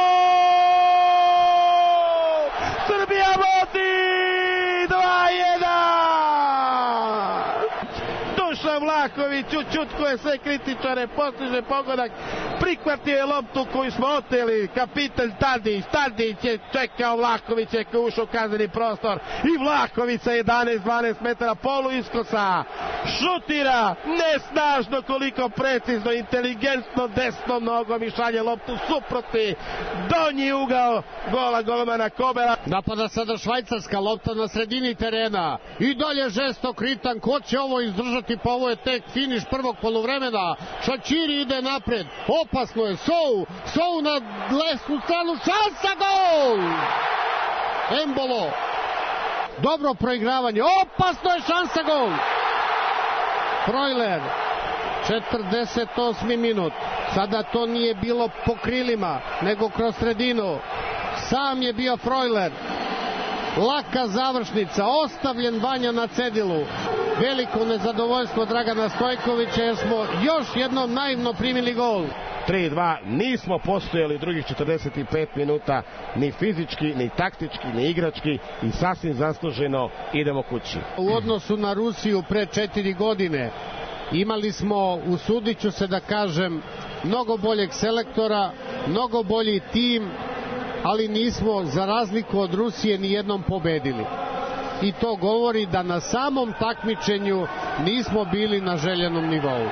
gol! Srbija vodi dva jedan! Dušan Vlahović, učutkuje sve kritičare, postiže pogodak, prihvatio je loptu koju smo oteli, kapitan Tadić, Tadić je čekao Vlahovića koji je ušao u kazneni prostor i Vlahović sa jedanaest dvanaest metara polu iskosa šutira nesnažno, koliko precizno, inteligentno desnom nogom i šalje loptu suprotni donji ugao gola golmana Kobera. Napada sada Švajcarska, lopta na sredini terena i dalje žestok ritam, ko će ovo izdržati, pa ovo je tek finiš prvog poluvremena. Šačiri ide napred, opasno je, Sou, Sou na lesnu stranu, šansa, gol! Embolo, dobro proigravanje, opasno je, šansa, gol! Frojler, četrdeset osmi minut, sada to nije bilo po krilima, nego kroz sredinu, sam je bio Frojler, laka završnica, ostavljen Vanja na cedilu. Veliko nezadovoljstvo Dragana Stojkovića jer smo još jednom naivno primili gol. tri dva, nismo postojali drugih četrdeset pet minuta, ni fizički, ni taktički, ni igrački i sasvim zasluženo idemo kući. U odnosu na Rusiju pre četiri godine imali smo, usudit ću se da kažem, mnogo boljeg selektora, mnogo bolji tim, ali nismo za razliku od Rusije ni jednom pobedili. I to govori da na samom takmičenju nismo bili na željenom nivou.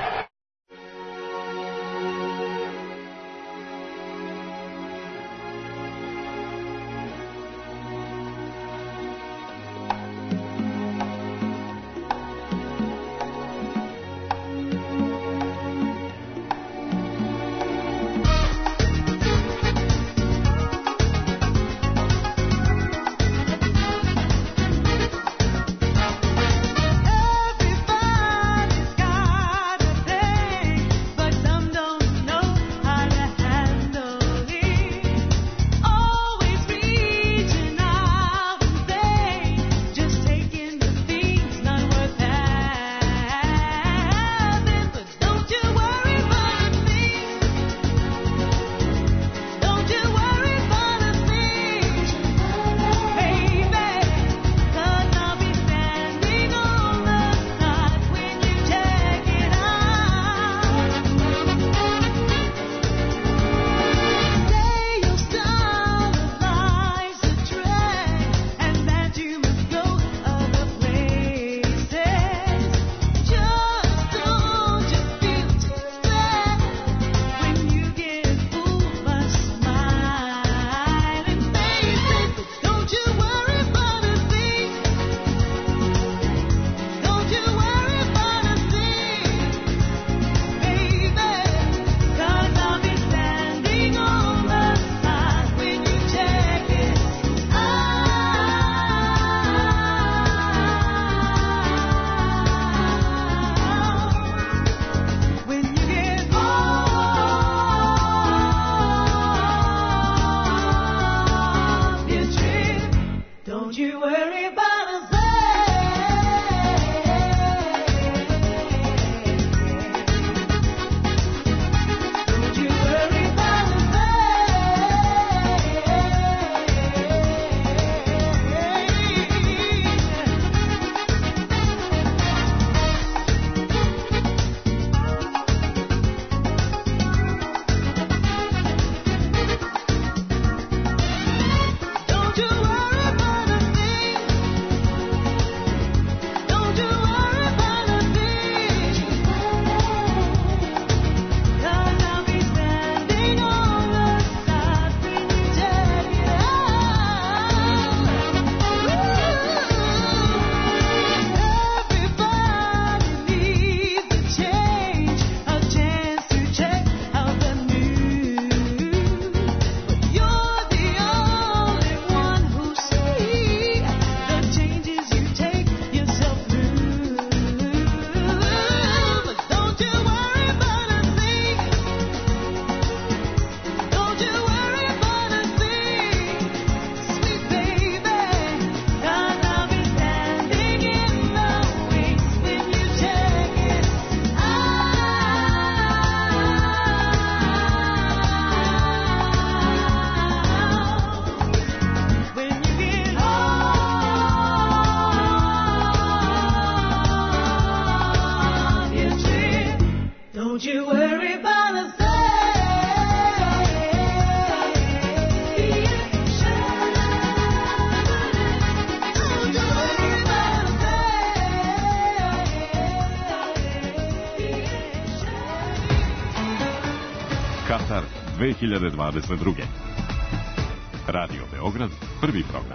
Katar dve hiljade dvadeset druge. Radio Beograd, prvi program.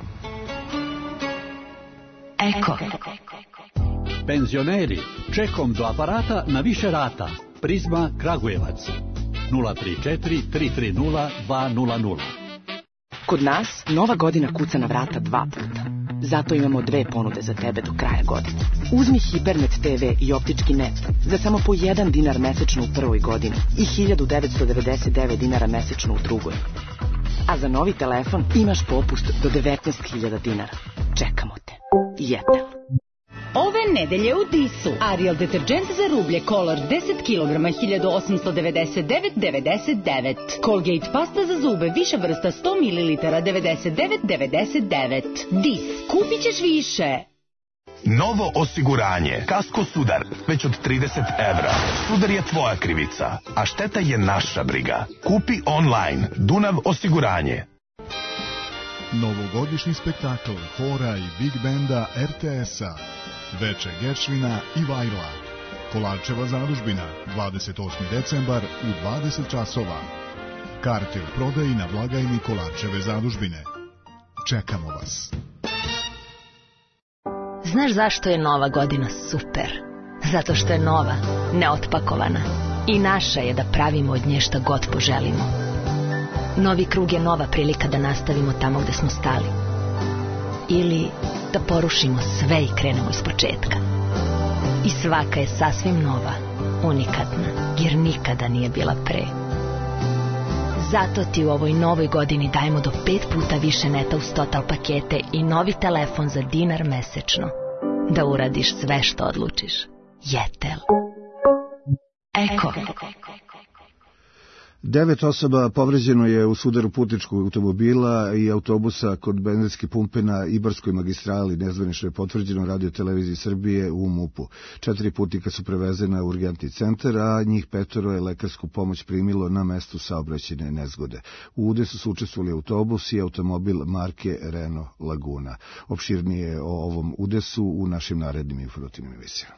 Eko. Penzioneri, čekom do aparata na više rata. Prizma Kragujevac. nula tri četiri tri tri nula dva nula nula. Kod nas nova godina kuca na vrata dva puta. Zato imamo dve ponude za tebe do kraja godine. Uzmi Hipernet te ve i optički net za samo po jedan dinar mesečno u prvoj godini i hiljadu devetsto devedeset devet dinara mesečno u drugoj. A za novi telefon imaš popust do devetnaest hiljada dinara. Čekamo te. Jetel. Ove nedelje u Disu. Ariel deterđent za rublje Color deset kilograma hiljadu osamsto devedeset devet devedeset devet. Colgate pasta za zube više vrsta sto mililitara devedeset devet devedeset devet. Dis, kupit ćeš više. Novo osiguranje. Kasko Sudar. Već od trideset evra. Sudar je tvoja krivica, a šteta je naša briga. Kupi online. Dunav osiguranje. Novogodišnji spektakl hora i big benda er te es-a. Veče Geršvina i Vajla. Kolarčeva zadužbina. dvadeset osmi decembar u dvadeset časova. Karte u prodaji na blagajni Kolarčeve zadužbine. Čekamo vas. Znaš zašto je Nova godina super? Zato što je nova, neotpakovana. I naša je da pravimo od nje šta god poželimo. Novi krug je nova prilika da nastavimo tamo gde smo stali. Ili da porušimo sve i krenemo iz početka. I svaka je sasvim nova, unikatna, jer nikada nije bila pre. Zato ti u ovoj novoj godini dajemo do pet puta više neta uz total pakete i novi telefon za dinar mesečno. Da uradiš sve što odlučiš. Jetel. Eko. Devet osoba povređeno je u sudaru putničkog automobila i autobusa kod benzinske pumpe na Ibarskoj magistrali, nezvanično je potvrđeno Radio televiziji Srbije u MUP-u. Četiri putnika su prevezena u urgentni centar, a njih petoro je lekarsku pomoć primilo na mestu saobraćajne nezgode. U udesu su učestvovali autobus i automobil marke Renault Laguna. Opširnije o ovom udesu u našim narednim informativnim emisijama.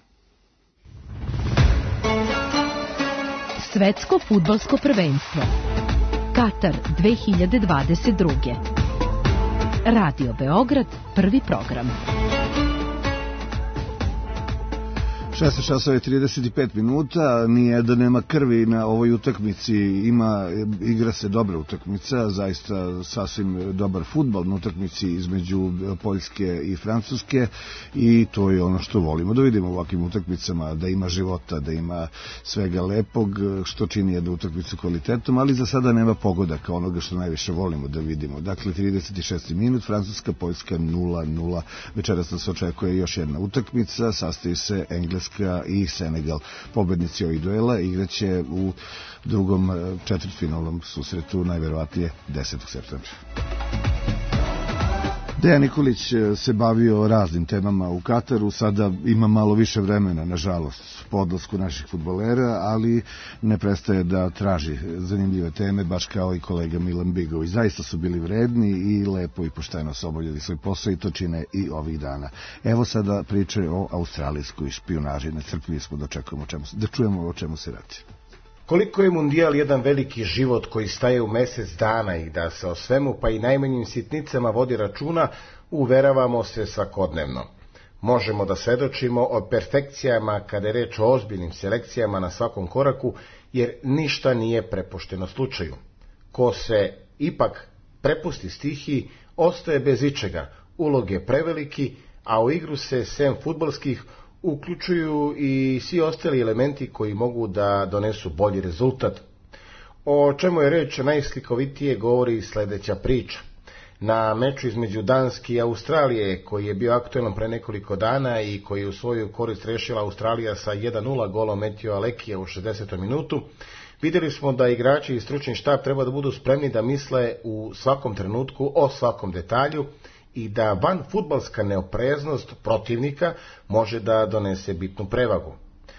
Svetsko fudbalsko prvenstvo Katar dve hiljade dvadeset druge. Radio Beograd, prvi program. šesnaest časova i trideset pet minuta, nije da nema krvi na ovoj utakmici, ima, igra se dobra utakmica, zaista sasvim dobar fudbal na utakmici između Poljske i Francuske i to je ono što volimo da vidimo u ovakvim utakmicama, da ima života, da ima svega lepog, što čini jednu utakmicu kvalitetom, ali za sada nema pogodaka, onoga što najviše volimo da vidimo. Dakle, trideset šesti minut, Francuska, Poljska nula nula. Večeras nas očekuje još jedna utakmica, sastoji se Engleska i Senegal. Pobednici ovih duela igraće u drugom četvrtfinalnom susretu, najverovatnije desetog septembra. Dejan Nikolić se bavio raznim temama u Kataru, sada ima malo više vremena, nažalost, po odlasku naših fudbalera, ali ne prestaje da traži zanimljive teme, baš kao i kolega Milan Bigović. Zaista su bili vredni i lepo i pošteno su obavljali svoj posao i to čine i ovih dana. Evo sada priče o australijskoj špijunaži, nestrpljivi smo da, čekujemo, čemu, da čujemo o čemu se radi. Koliko je mundijal jedan veliki život koji staje u mesec dana i da se o svemu pa i najmanjim sitnicama vodi računa, uveravamo se svakodnevno. Možemo da svedočimo o perfekcijama kada je reč o ozbiljnim selekcijama na svakom koraku, jer ništa nije prepušteno slučaju. Ko se ipak prepusti stihiji, ostaje bez ičega, ulog je preveliki, a u igru se sem fudbalskih uključuju i svi ostali elementi koji mogu da donesu bolji rezultat. O čemu je reč najslikovitije govori sledeća priča. Na meču između Danske i Australije, koji je bio aktualan pre nekoliko dana i koji je u svoju korist rešila Australija sa jedan nula golom Metio Alekija u šezdesetom minutu, vidjeli smo da igrači i stručni štab treba da budu spremni da misle u svakom trenutku o svakom detalju i da van fudbalska neopreznost protivnika može da donese bitnu prevagu.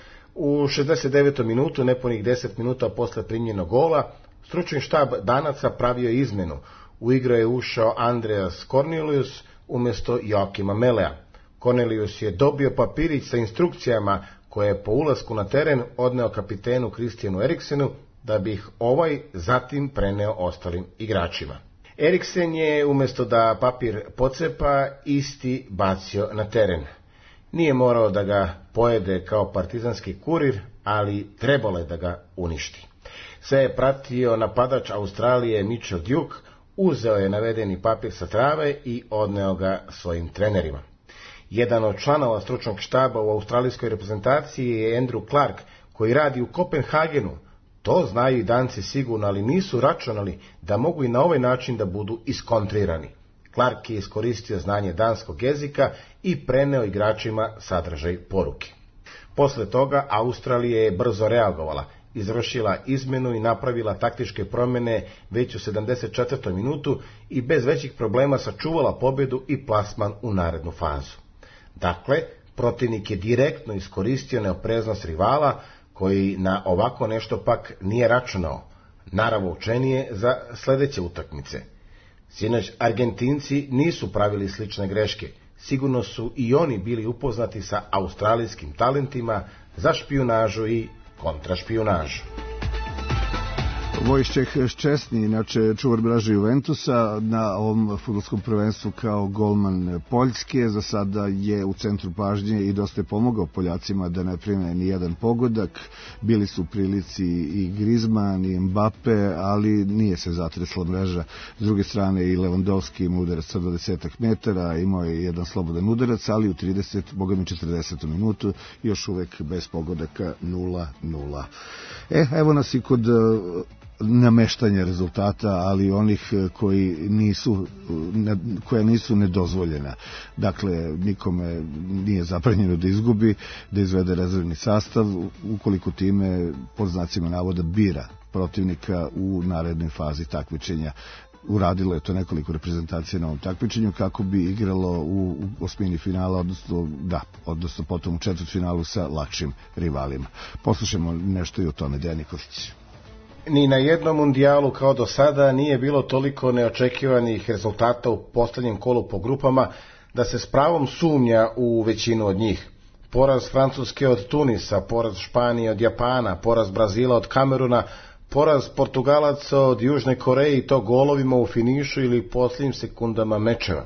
U šezdeset devetom minutu, nepunih deset minuta posle primljenog gola, stručni štab Danaca pravio izmenu. U igru je ušao Andreas Cornelius umjesto Joakima Melea. Cornelius je dobio papirić sa instrukcijama koje je po ulasku na teren odneo kapitenu Kristijanu Eriksenu, da bi ih ovaj zatim preneo ostalim igračima. Eriksen je, umjesto da papir pocepa, isti bacio na teren. Nije morao da ga pojede kao partizanski kurir, ali trebalo je da ga uništi. Sve je pratio napadač Australije Mitchell Duke, uzeo je navedeni papir sa trave i odneo ga svojim trenerima. Jedan od članova stručnog štaba u australijskoj reprezentaciji je Andrew Clark, koji radi u Kopenhagenu. To znaju i Danci sigurno, ali nisu računali da mogu i na ovaj način da budu iskontrirani. Clark je iskoristio znanje danskog jezika i preneo igračima sadržaj poruke. Posle toga Australija je brzo reagovala, izvršila izmenu i napravila taktičke promjene već u sedamdeset četvrtoj minutu i bez većih problema sačuvala pobjedu i plasman u narednu fazu. Dakle, protivnik je direktno iskoristio neopreznost rivala, koji na ovako nešto pak nije računao, naravno učenije za sljedeće utakmice. Sinoć Argentinci nisu pravili slične greške, sigurno su i oni bili upoznati sa australijskim talentima za špijunažu i kontrašpijunažu. Vojčeh Ščesni, inače čuvar mreže Juventusa, na ovom fudbalskom prvenstvu kao golman Poljske, za sada je u centru pažnje i dosta je pomogao Poljacima da ne prime ni jedan pogodak. Bili su u prilici i Griezmann i Mbappe, ali nije se zatresla mreža. S druge strane i Lewandowski ima udarac sa dvadeset metara, imao je jedan slobodan udarac, ali u trideset, boga mi četrdesetu minutu, još uvek bez pogodaka nula nula. E, evo nas i kod nameštanja rezultata, ali onih koji nisu, ne, koja nisu nedozvoljena. Dakle, nikome nije zabranjeno da izgubi, da izvede rezervni sastav, ukoliko time, pod znacima navoda, bira protivnika u narednoj fazi takmičenja. Uradilo je to nekoliko reprezentacija na ovom takmičenju kako bi igralo u, u osmini finala, odnosno, da, odnosno potom u četvrtfinalu sa lakšim rivalima. Poslušajmo nešto i o tome, Dejan Nikolić. Ni na jednom mundijalu kao do sada nije bilo toliko neočekivanih rezultata u posljednjem kolu po grupama da se s pravom sumnja u većinu od njih. Poraz Francuske od Tunisa, poraz Španije od Japana, poraz Brazila od Kameruna, poraz Portugalaca od Južne Koreje i to golovima u finišu ili posljednjim sekundama mečeva.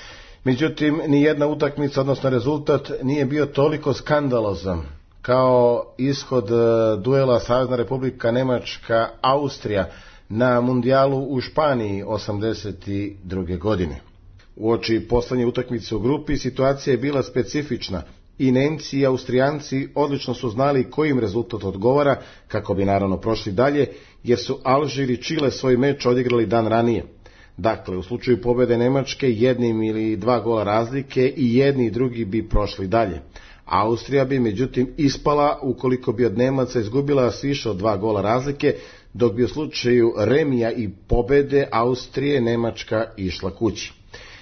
Međutim, ni jedna utakmica, odnosno rezultat, nije bio toliko skandalozan kao ishod duela Savezna Republika Nemačka-Austrija na mundijalu u Španiji osamdeset druge. godine. Uoči posljednje utakmice u grupi situacija je bila specifična i Nemci i Austrijanci odlično su znali kojim rezultat odgovara kako bi naravno prošli dalje, jer su Alžir i Čile svoj meč odigrali dan ranije. Dakle, u slučaju pobjede Nemačke jednim ili dva gola razlike i jedni i drugi bi prošli dalje. Austrija bi međutim ispala ukoliko bi od Nemaca izgubila s više od dva gola razlike, dok bi u slučaju remija i pobjede Austrije Nemačka išla kući.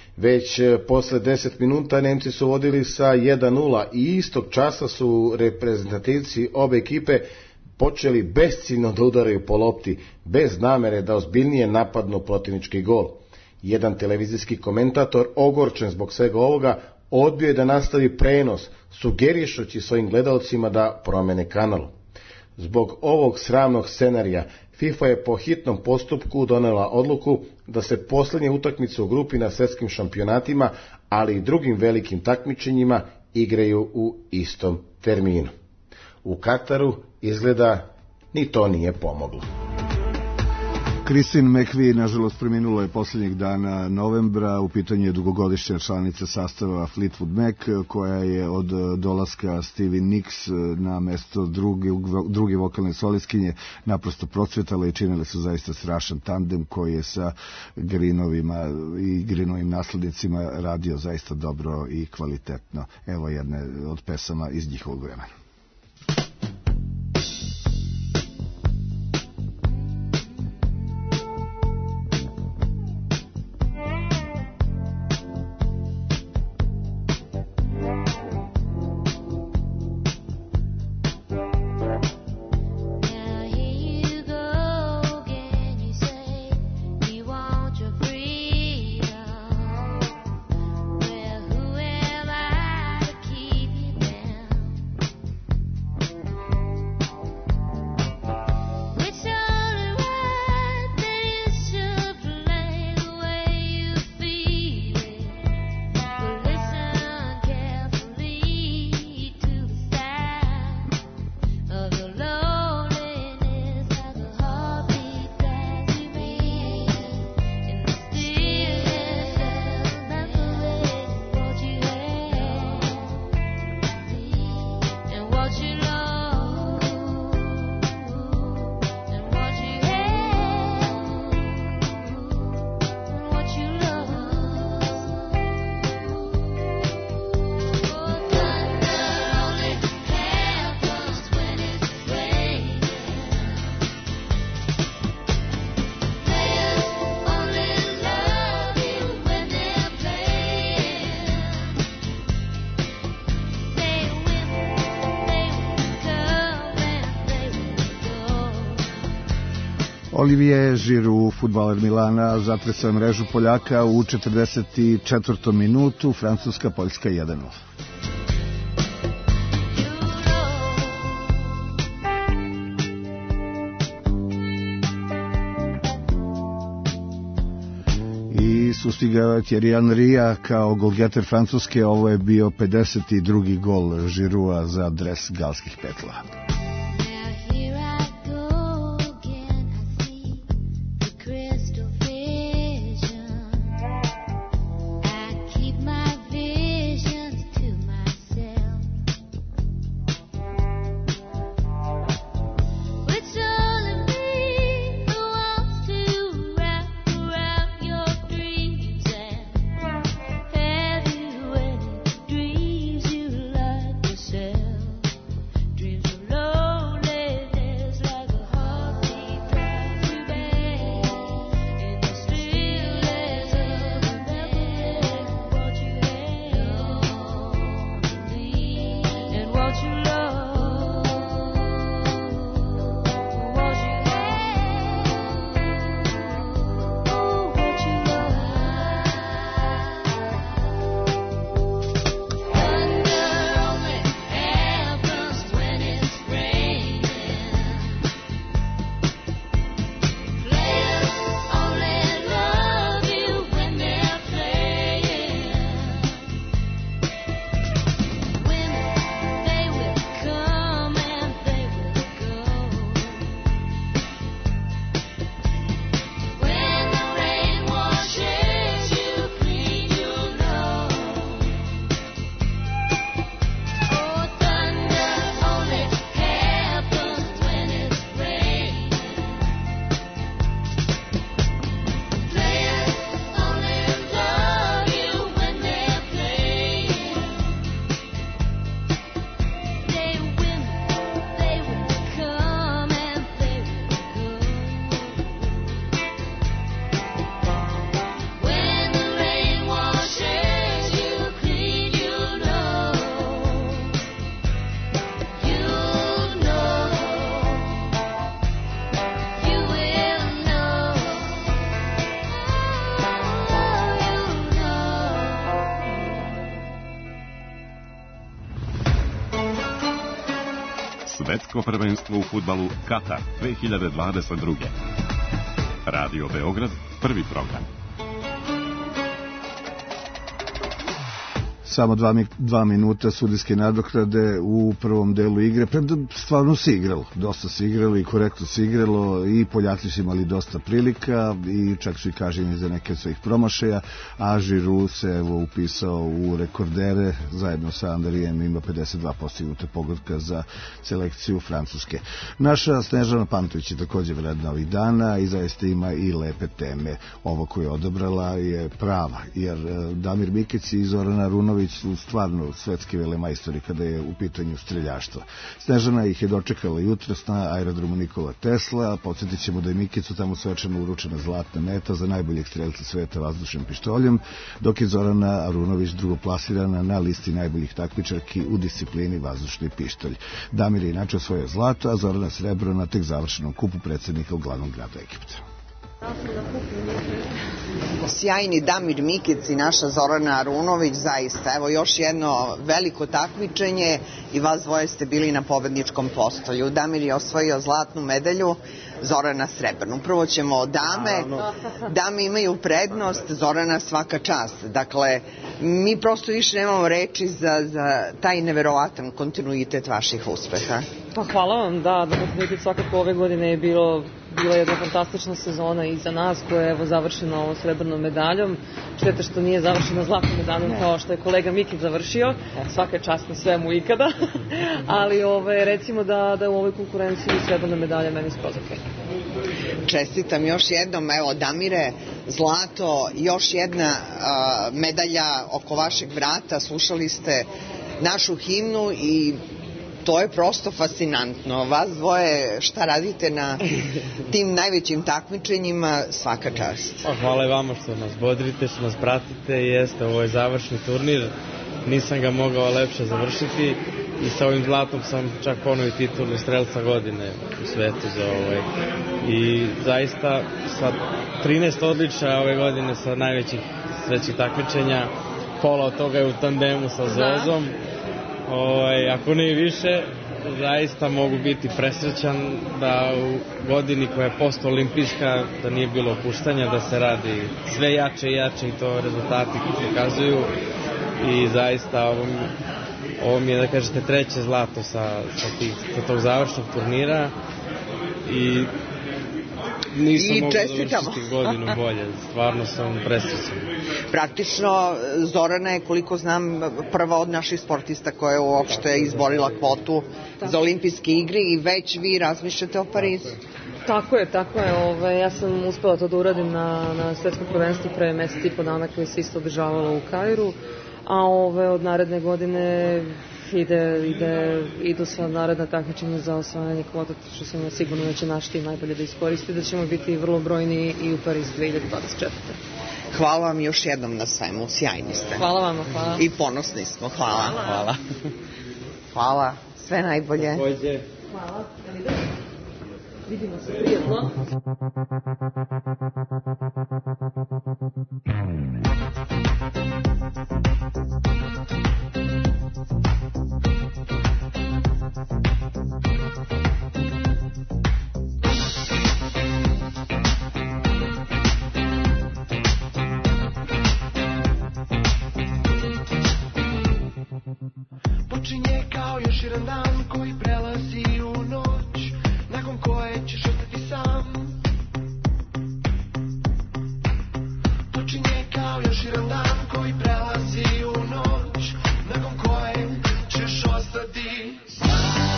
Već posle deset minuta Nemci su vodili sa jedan nula i istog časa su reprezentativci obe ekipe počeli besciljno da udaraju po lopti, bez namere da ozbiljnije napadnu protivnički gol. Jedan televizijski komentator, ogorčen zbog svega ovoga, odbio je da nastavi prenos, sugerišući svojim gledalcima da promene kanal. Zbog ovog sramnog scenarija, FIFA je po hitnom postupku donela odluku da se posljednje utakmice u grupi na svjetskim šampionatima, ali i drugim velikim takmičenjima igraju u istom terminu. U Kataru izgleda ni to nije pomoglo. Christine McVie, nažalost, preminula je posljednjeg dana novembra. U pitanju je dugogodišnja članica sastava Fleetwood Mac, koja je od dolaska Stevie Nicks na mesto druge, druge vokalne solistkinje naprosto procvetala i činile su zaista strašan tandem koji je sa Greenovima i Greenovim naslednicima radio zaista dobro i kvalitetno. Evo jedne od pesama iz njihovog vremena. Olivier Giroud, fudbaler Milana, zatresao mrežu Poljaka u četrdeset četvrtom minutu, Francuska, Poljska jedan nula. I sustigao je Thierry Henrya kao golgeter Francuske, ovo je bio pedeset drugi gol Giroуда za dres galskih petla. Svetsko prvenstvo u fudbalu Katar dve hiljade dvadeset druge. Radio Beograd, prvi program. Samo dva, dva minuta sudijske nadoknade u prvom delu igre. Premda stvarno se igralo, dosta se igralo i korektno se igralo i Poljaci su imali dosta prilika i čak su i kaženi za neke svojih promašaja, a Giroud se evo upisao u rekordere zajedno sa Andrijem, ima pedeset dva postignuta pogotka za selekciju Francuske. Naša Snežana Pantović je također vredna ovih dana i zaista ima i lepe teme. Ovo koju je odabrala je prava, jer Damir Mikec i Zorana Arunović su stvarno svetski velemajstori kada je u pitanju streljaštva. Snežana ih je dočekala jutros na aerodromu Nikola Tesla. Podsjetit ćemo da je Mikicu tamo svečano uručena zlatna meta za najboljeg strelca sveta vazdušnim pištoljem, dok je Zorana Arunović drugoplasirana na listi najboljih takmičarki u disciplini vazdušni pištolj. Damir je inače osvojio zlato, a Zorana srebro na tek završenom kupu predsjednika u glavnom gradu Egipta. Sjajni Damir Mikec i naša Zorana Arunović, zaista, evo još jedno veliko takmičenje i vas dvoje ste bili na pobedničkom postolju. Damir je osvojio zlatnu medalju, Zorana srebrnu. Prvo ćemo o dame, dame imaju prednost, Zorana svaka čast. Dakle, mi prosto više nemamo reči za, za taj neverovatan kontinuitet vaših uspeha. Pa hvala vam, da, da kontinuitet svakako ove godine je bilo bila jedna fantastična sezona i za nas koja je evo završena ovo srebrnom medaljom. Šteta što nije završena zlatnom medaljom kao što je kolega Mikić završio. Svaka čast na svemu ikada. Ali ove, recimo da, da u ovoj konkurenciji srebrna medalja meni skroz ok. Čestitam još jednom, evo Damire, zlato, još jedna uh, medalja oko vašeg vrata, slušali ste našu himnu i to je prosto fascinantno. Vas dvoje, šta radite na tim najvećim takmičenjima, svaka čast. Hvala i vama što nas bodrite, što nas pratite. Jeste, ovo je završni turnir, nisam ga mogao lepše završiti i sa ovim zlatom sam čak ponovio titulu strelca godine u svetu za ovaj i zaista sa trinaest odličja ove godine sa najvećih svećih takmičenja, pola od toga je u tandemu sa Zozom, ovaj, ako ne i više, zaista mogu biti presrećan da u godini koja je post-olimpijska, da nije bilo opuštanja, da se radi sve jače i jače i to rezultati pokazuju i zaista ovo, ovo mi je, da kažete, treće zlato sa, sa, tih, sa tog završnog turnira i nisam mogu završiti godinu bolje, stvarno sam presrećan. Praktično, Zorana je, koliko znam, prva od naših sportista koja je uopšte izborila kvotu za olimpijske igre i već vi razmišljate o Parizu. Tako je, tako je. Ove, ja sam uspela to da uradim na, na svetskom prvenstvu pre mesec i po dana koje se isto održavalo u Kairu, a ove, od naredne godine ide, ide, idu sva naredna takmičenja za osvajanje kvota, što sam ja sigurno da će naš tim najbolje da iskoristi, da ćemo biti vrlo brojni i u Parizu dve hiljade dvadeset četvrte. Hvala vam još jednom na svemu, sjajni ste. Hvala vam, hvala. I ponosni smo, hvala. Hvala. Hvala, hvala. Sve najbolje. Takođe. Hvala. Vidimo se prijetno. Počinje kao još jedan dan koji prelazi u noć, nakon koje ćeš ostati sam. Počinje kao još jedan dan koji prelazi u noć, nakon koje ćeš ostati sam.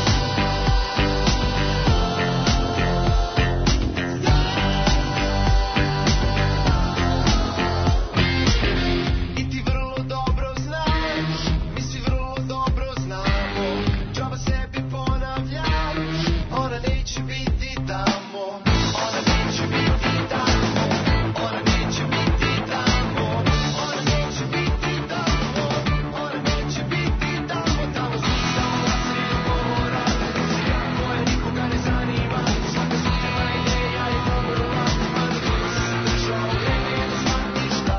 I ti vrlo dobro znaš, mi svi vrlo dobro znamo, džaba sebi ponavljaš, ona neće biti tamo, ona neće biti tamo, ona neće biti tamo, ona neće biti tamo, ona neće biti tamo, tamo su samo laseri do govora, muzika koja nikoga ne zanima, svaka svirana ideja je umrla, ali ti se držao vreme da shvatiš da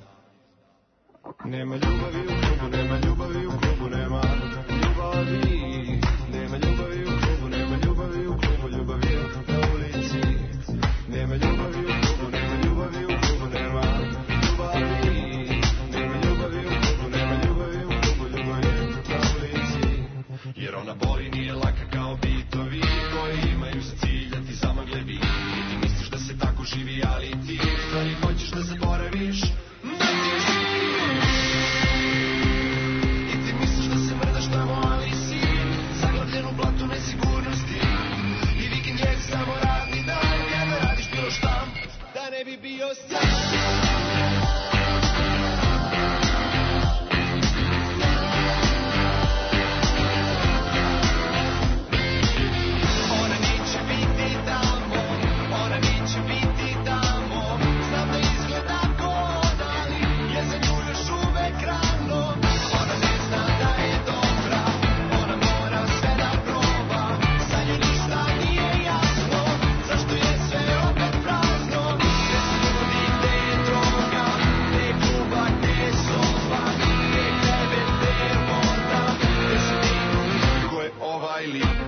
nema ljubavi u klubu, nema ljubavi u klubu, nema ljubavi, nema ljubavi u klubu, nema ljubavi u klubu, ljubav je na ulici. Nema ljubavi u klubu, nema ljubavi u klubu, nema ljubavi, nema ljubavi u klubu, nema ljubavi u klubu, ljubav je na ulici. Jer ona boli, nije laka kao bitovi koji imaju za cilj da ti zamagle bit. I ti misliš da se tako živi, ali ti u stvari hoćeš da zaboraviš da ti živiš. I ti misliš da se mrdaš tamo, ali si zaglavljen u blatu nesigurnosti. I vikend je samo radni dan, kada radiš bilo šta da ne bi bio sam. Ona neće biti tamo, ona neće biti tamo, znam da izgleda ko ona, ali je za nju još uvek rano. Ona ne zna da je dobra, ona mora sve da proba, za nju ništa nije jasno, zašto je sve opet prazno. Gde su ljudi, gde je droga, gde je kluba, gde je soba, gde je krevet, gde je voda, gde si ti, ko je ovaj lik.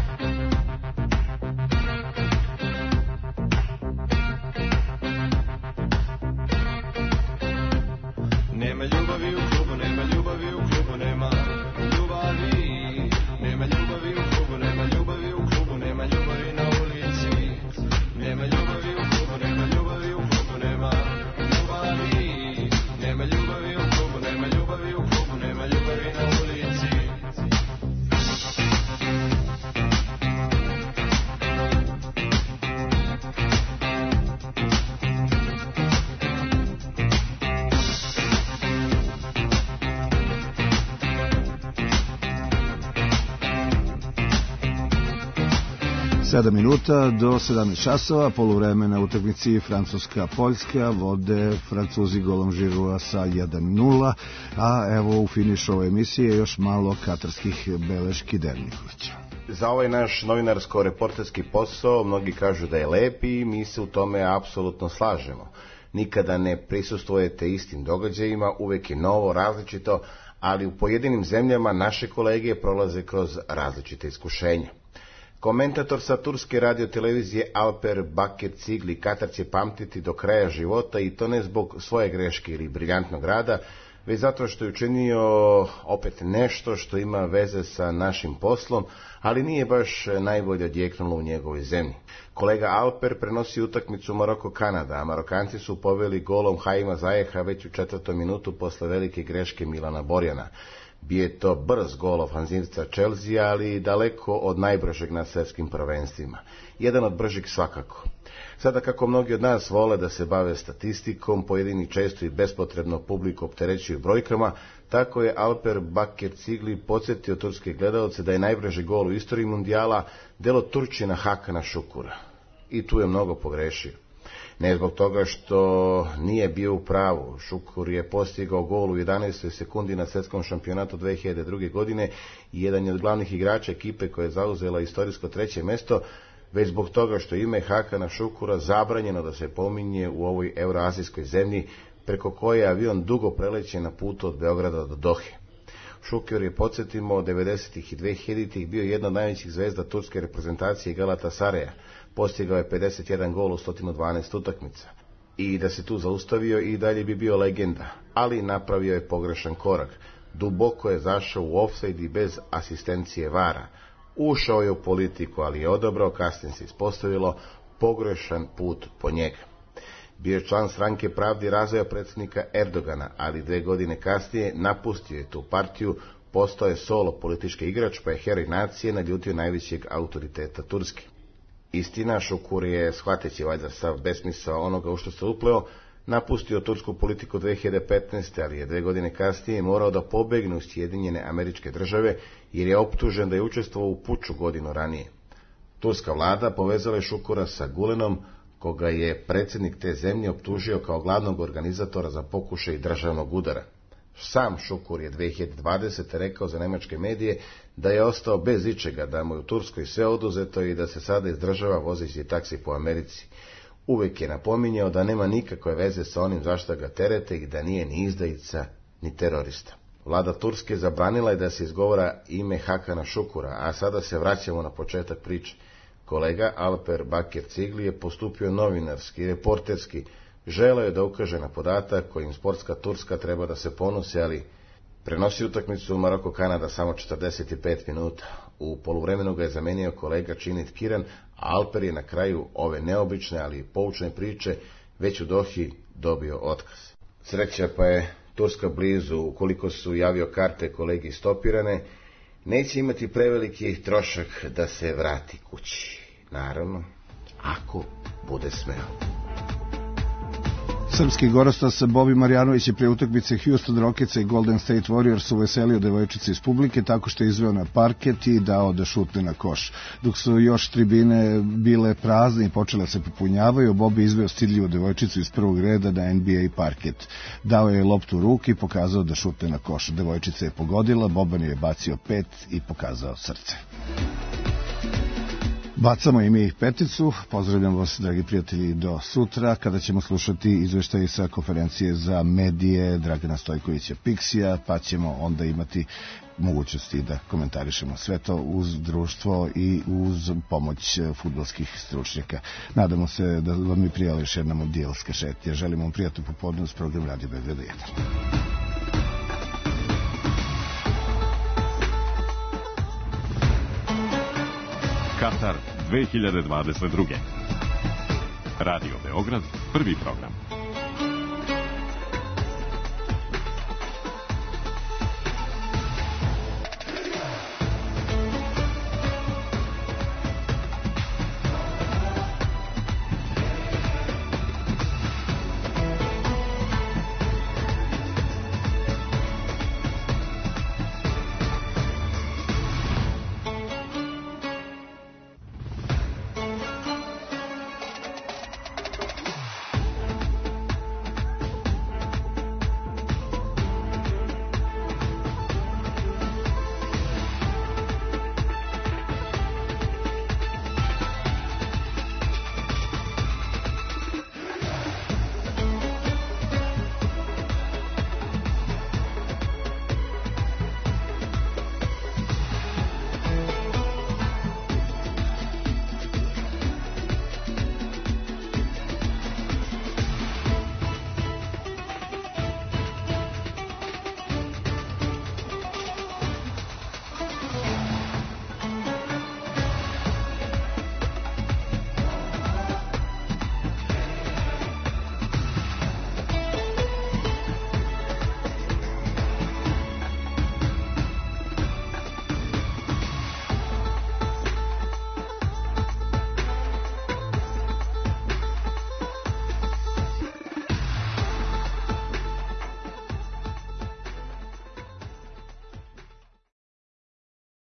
Nema ljubavi u klubu, nema ljubavi u klubu, nema ljubavi, nema ljubavi u klubu, nema ljubavi u klubu, nema ljubavi na ulici. Nema ljubavi u klubu, nema ljubavi u klubu, nema ljubavi, nema ljubavi u klubu, nema ljubavi u klubu, nema ljubavi na ulici. sedam minuta do sedamnaest časova, poluvreme na utakmici Francuska-Poljska, vode Francuzi golom Žirua sa jedan nula, a evo u finišu ove emisije još malo katarskih beleški Dernikovića. Za ovaj naš novinarsko-reporterski posao mnogi kažu da je lep i mi se u tome apsolutno slažemo. Nikada ne prisustvujete istim događajima, uvek je novo, različito, ali u pojedinim zemljama naše kolege prolaze kroz različite iskušenja. Komentator sa turske radiotelevizije Alper Bakir Cigli Katar će pamtiti do kraja života, i to ne zbog svoje greške ili briljantnog rada, već zato što je učinio opet nešto što ima veze sa našim poslom, ali nije baš najbolje odjeknulo u njegovoj zemlji. Kolega Alper prenosi utakmicu Maroko-Kanada, a Marokanci su poveli golom Haima Zajeha već u četvrtom minutu posle velike greške Milana Borjana. Bio je to brz gol ofanzivca Chelsea, ali daleko od najbržeg na svetskim prvenstvima. Jedan od bržih svakako. Sada, kako mnogi od nas vole da se bave statistikom, pojedini često i bespotrebno publiku opterećuju brojkama, tako je Alper Bakir Cigli podsjetio turske gledalce da je najbrži gol u istoriji mundijala delo Turčina Hakana Šukura. I tu je mnogo pogrešio. Ne zbog toga što nije bio u pravu. Šukur je postigao gol u jedanaestoj sekundi na svetskom šampionatu dve hiljade druge. godine i jedan je od glavnih igrača ekipe koja je zauzela istorijsko treće mesto, već zbog toga što ime Hakana Šukura zabranjeno da se pominje u ovoj euroazijskoj zemlji, preko koje je avion dugo preleće na putu od Beograda do Dohe. Šuker je, podsjetimo, od devedesetih i dvehiljaditih bio jedna od najvećih zvezda turske reprezentacije Galatasaraja. Postigao je pedeset jedan gol u sto dvanaest utakmica. I da se tu zaustavio i dalje bi bio legenda, ali napravio je pogrešan korak. Duboko je zašao u ofsajd i bez asistencije vara. Ušao je u politiku, ali je odabrao, kasnije se ispostavilo, pogrešan put po njega. Bio je član stranke Pravde i razvoja predsjednika Erdogana, ali dve godine kasnije napustio je tu partiju, postao je solo politički igrač, pa je heroj nacije naljutio najvećeg autoriteta Turske. Istina, Šukur je, shvateći valjda sav besmisao onoga u što se upleo, napustio tursku politiku dve hiljade petnaeste. ali je dve godine kasnije morao da pobegne u Sjedinjene Američke Države, jer je optužen da je učestvovao u puču godinu ranije. Turska vlada povezala je Šukura sa Gulenom, koga je predsjednik te zemlje optužio kao glavnog organizatora za pokušaj državnog udara. Sam Šukur je dve hiljade dvadesete. rekao za nemačke medije da je ostao bez ičega, da mu je u Turskoj sve oduzeto i da se sada izdržava vozeći taksi po Americi. Uvijek je napominjao da nema nikakve veze sa onim zašto ga terete i da nije ni izdajica, ni terorista. Vlada Turske zabranila je da se izgovara ime Hakana Šukura, a sada se vraćamo na početak priče. Kolega Alper Bakir Cigli je postupio novinarski, reporterski, želeo je da ukaže na podatak kojim sportska Turska treba da se ponosi, ali prenosi utakmicu u Maroko-Kanada samo četrdeset pet minuta. U poluvremenu ga je zamenio kolega Činit Kiran, a Alper je na kraju ove neobične, ali poučne priče već u Dohi dobio otkaz. Sreća pa je Turska blizu, ukoliko su javio karte kolegi stopirane, neće imati preveliki trošak da se vrati kući. Naravno, ako bude smeo. Srpski gorostas Bobi Marjanović je pre utakmice Houston Rocketsa i Golden State Warriors uveselio devojčice iz publike tako što je izveo na parket i dao da šutne na koš. Dok su još tribine bile prazne i počele se popunjavaju, Bobi izveo stidljivu devojčicu iz prvog reda na N B A parket. Dao je loptu u ruke i pokazao da šutne na koš. Devojčica je pogodila, Boban je bacio pet i pokazao srce. Bacamo i mi peticu. Pozdravljam vas, dragi prijatelji, do sutra, kada ćemo slušati izveštaj sa konferencije za medije Dragana Stojkovića Piksija, pa ćemo onda imati mogućnosti da komentarišemo sve to uz društvo i uz pomoć fudbalskih stručnjaka. Nadamo se da vam je prijala još jedna mondijalska šetnja. Želimo vam prijatno popodne uz program Radio Beograd jedan. Katar dve hiljade dvadeset druge. Radio Beograd, prvi program.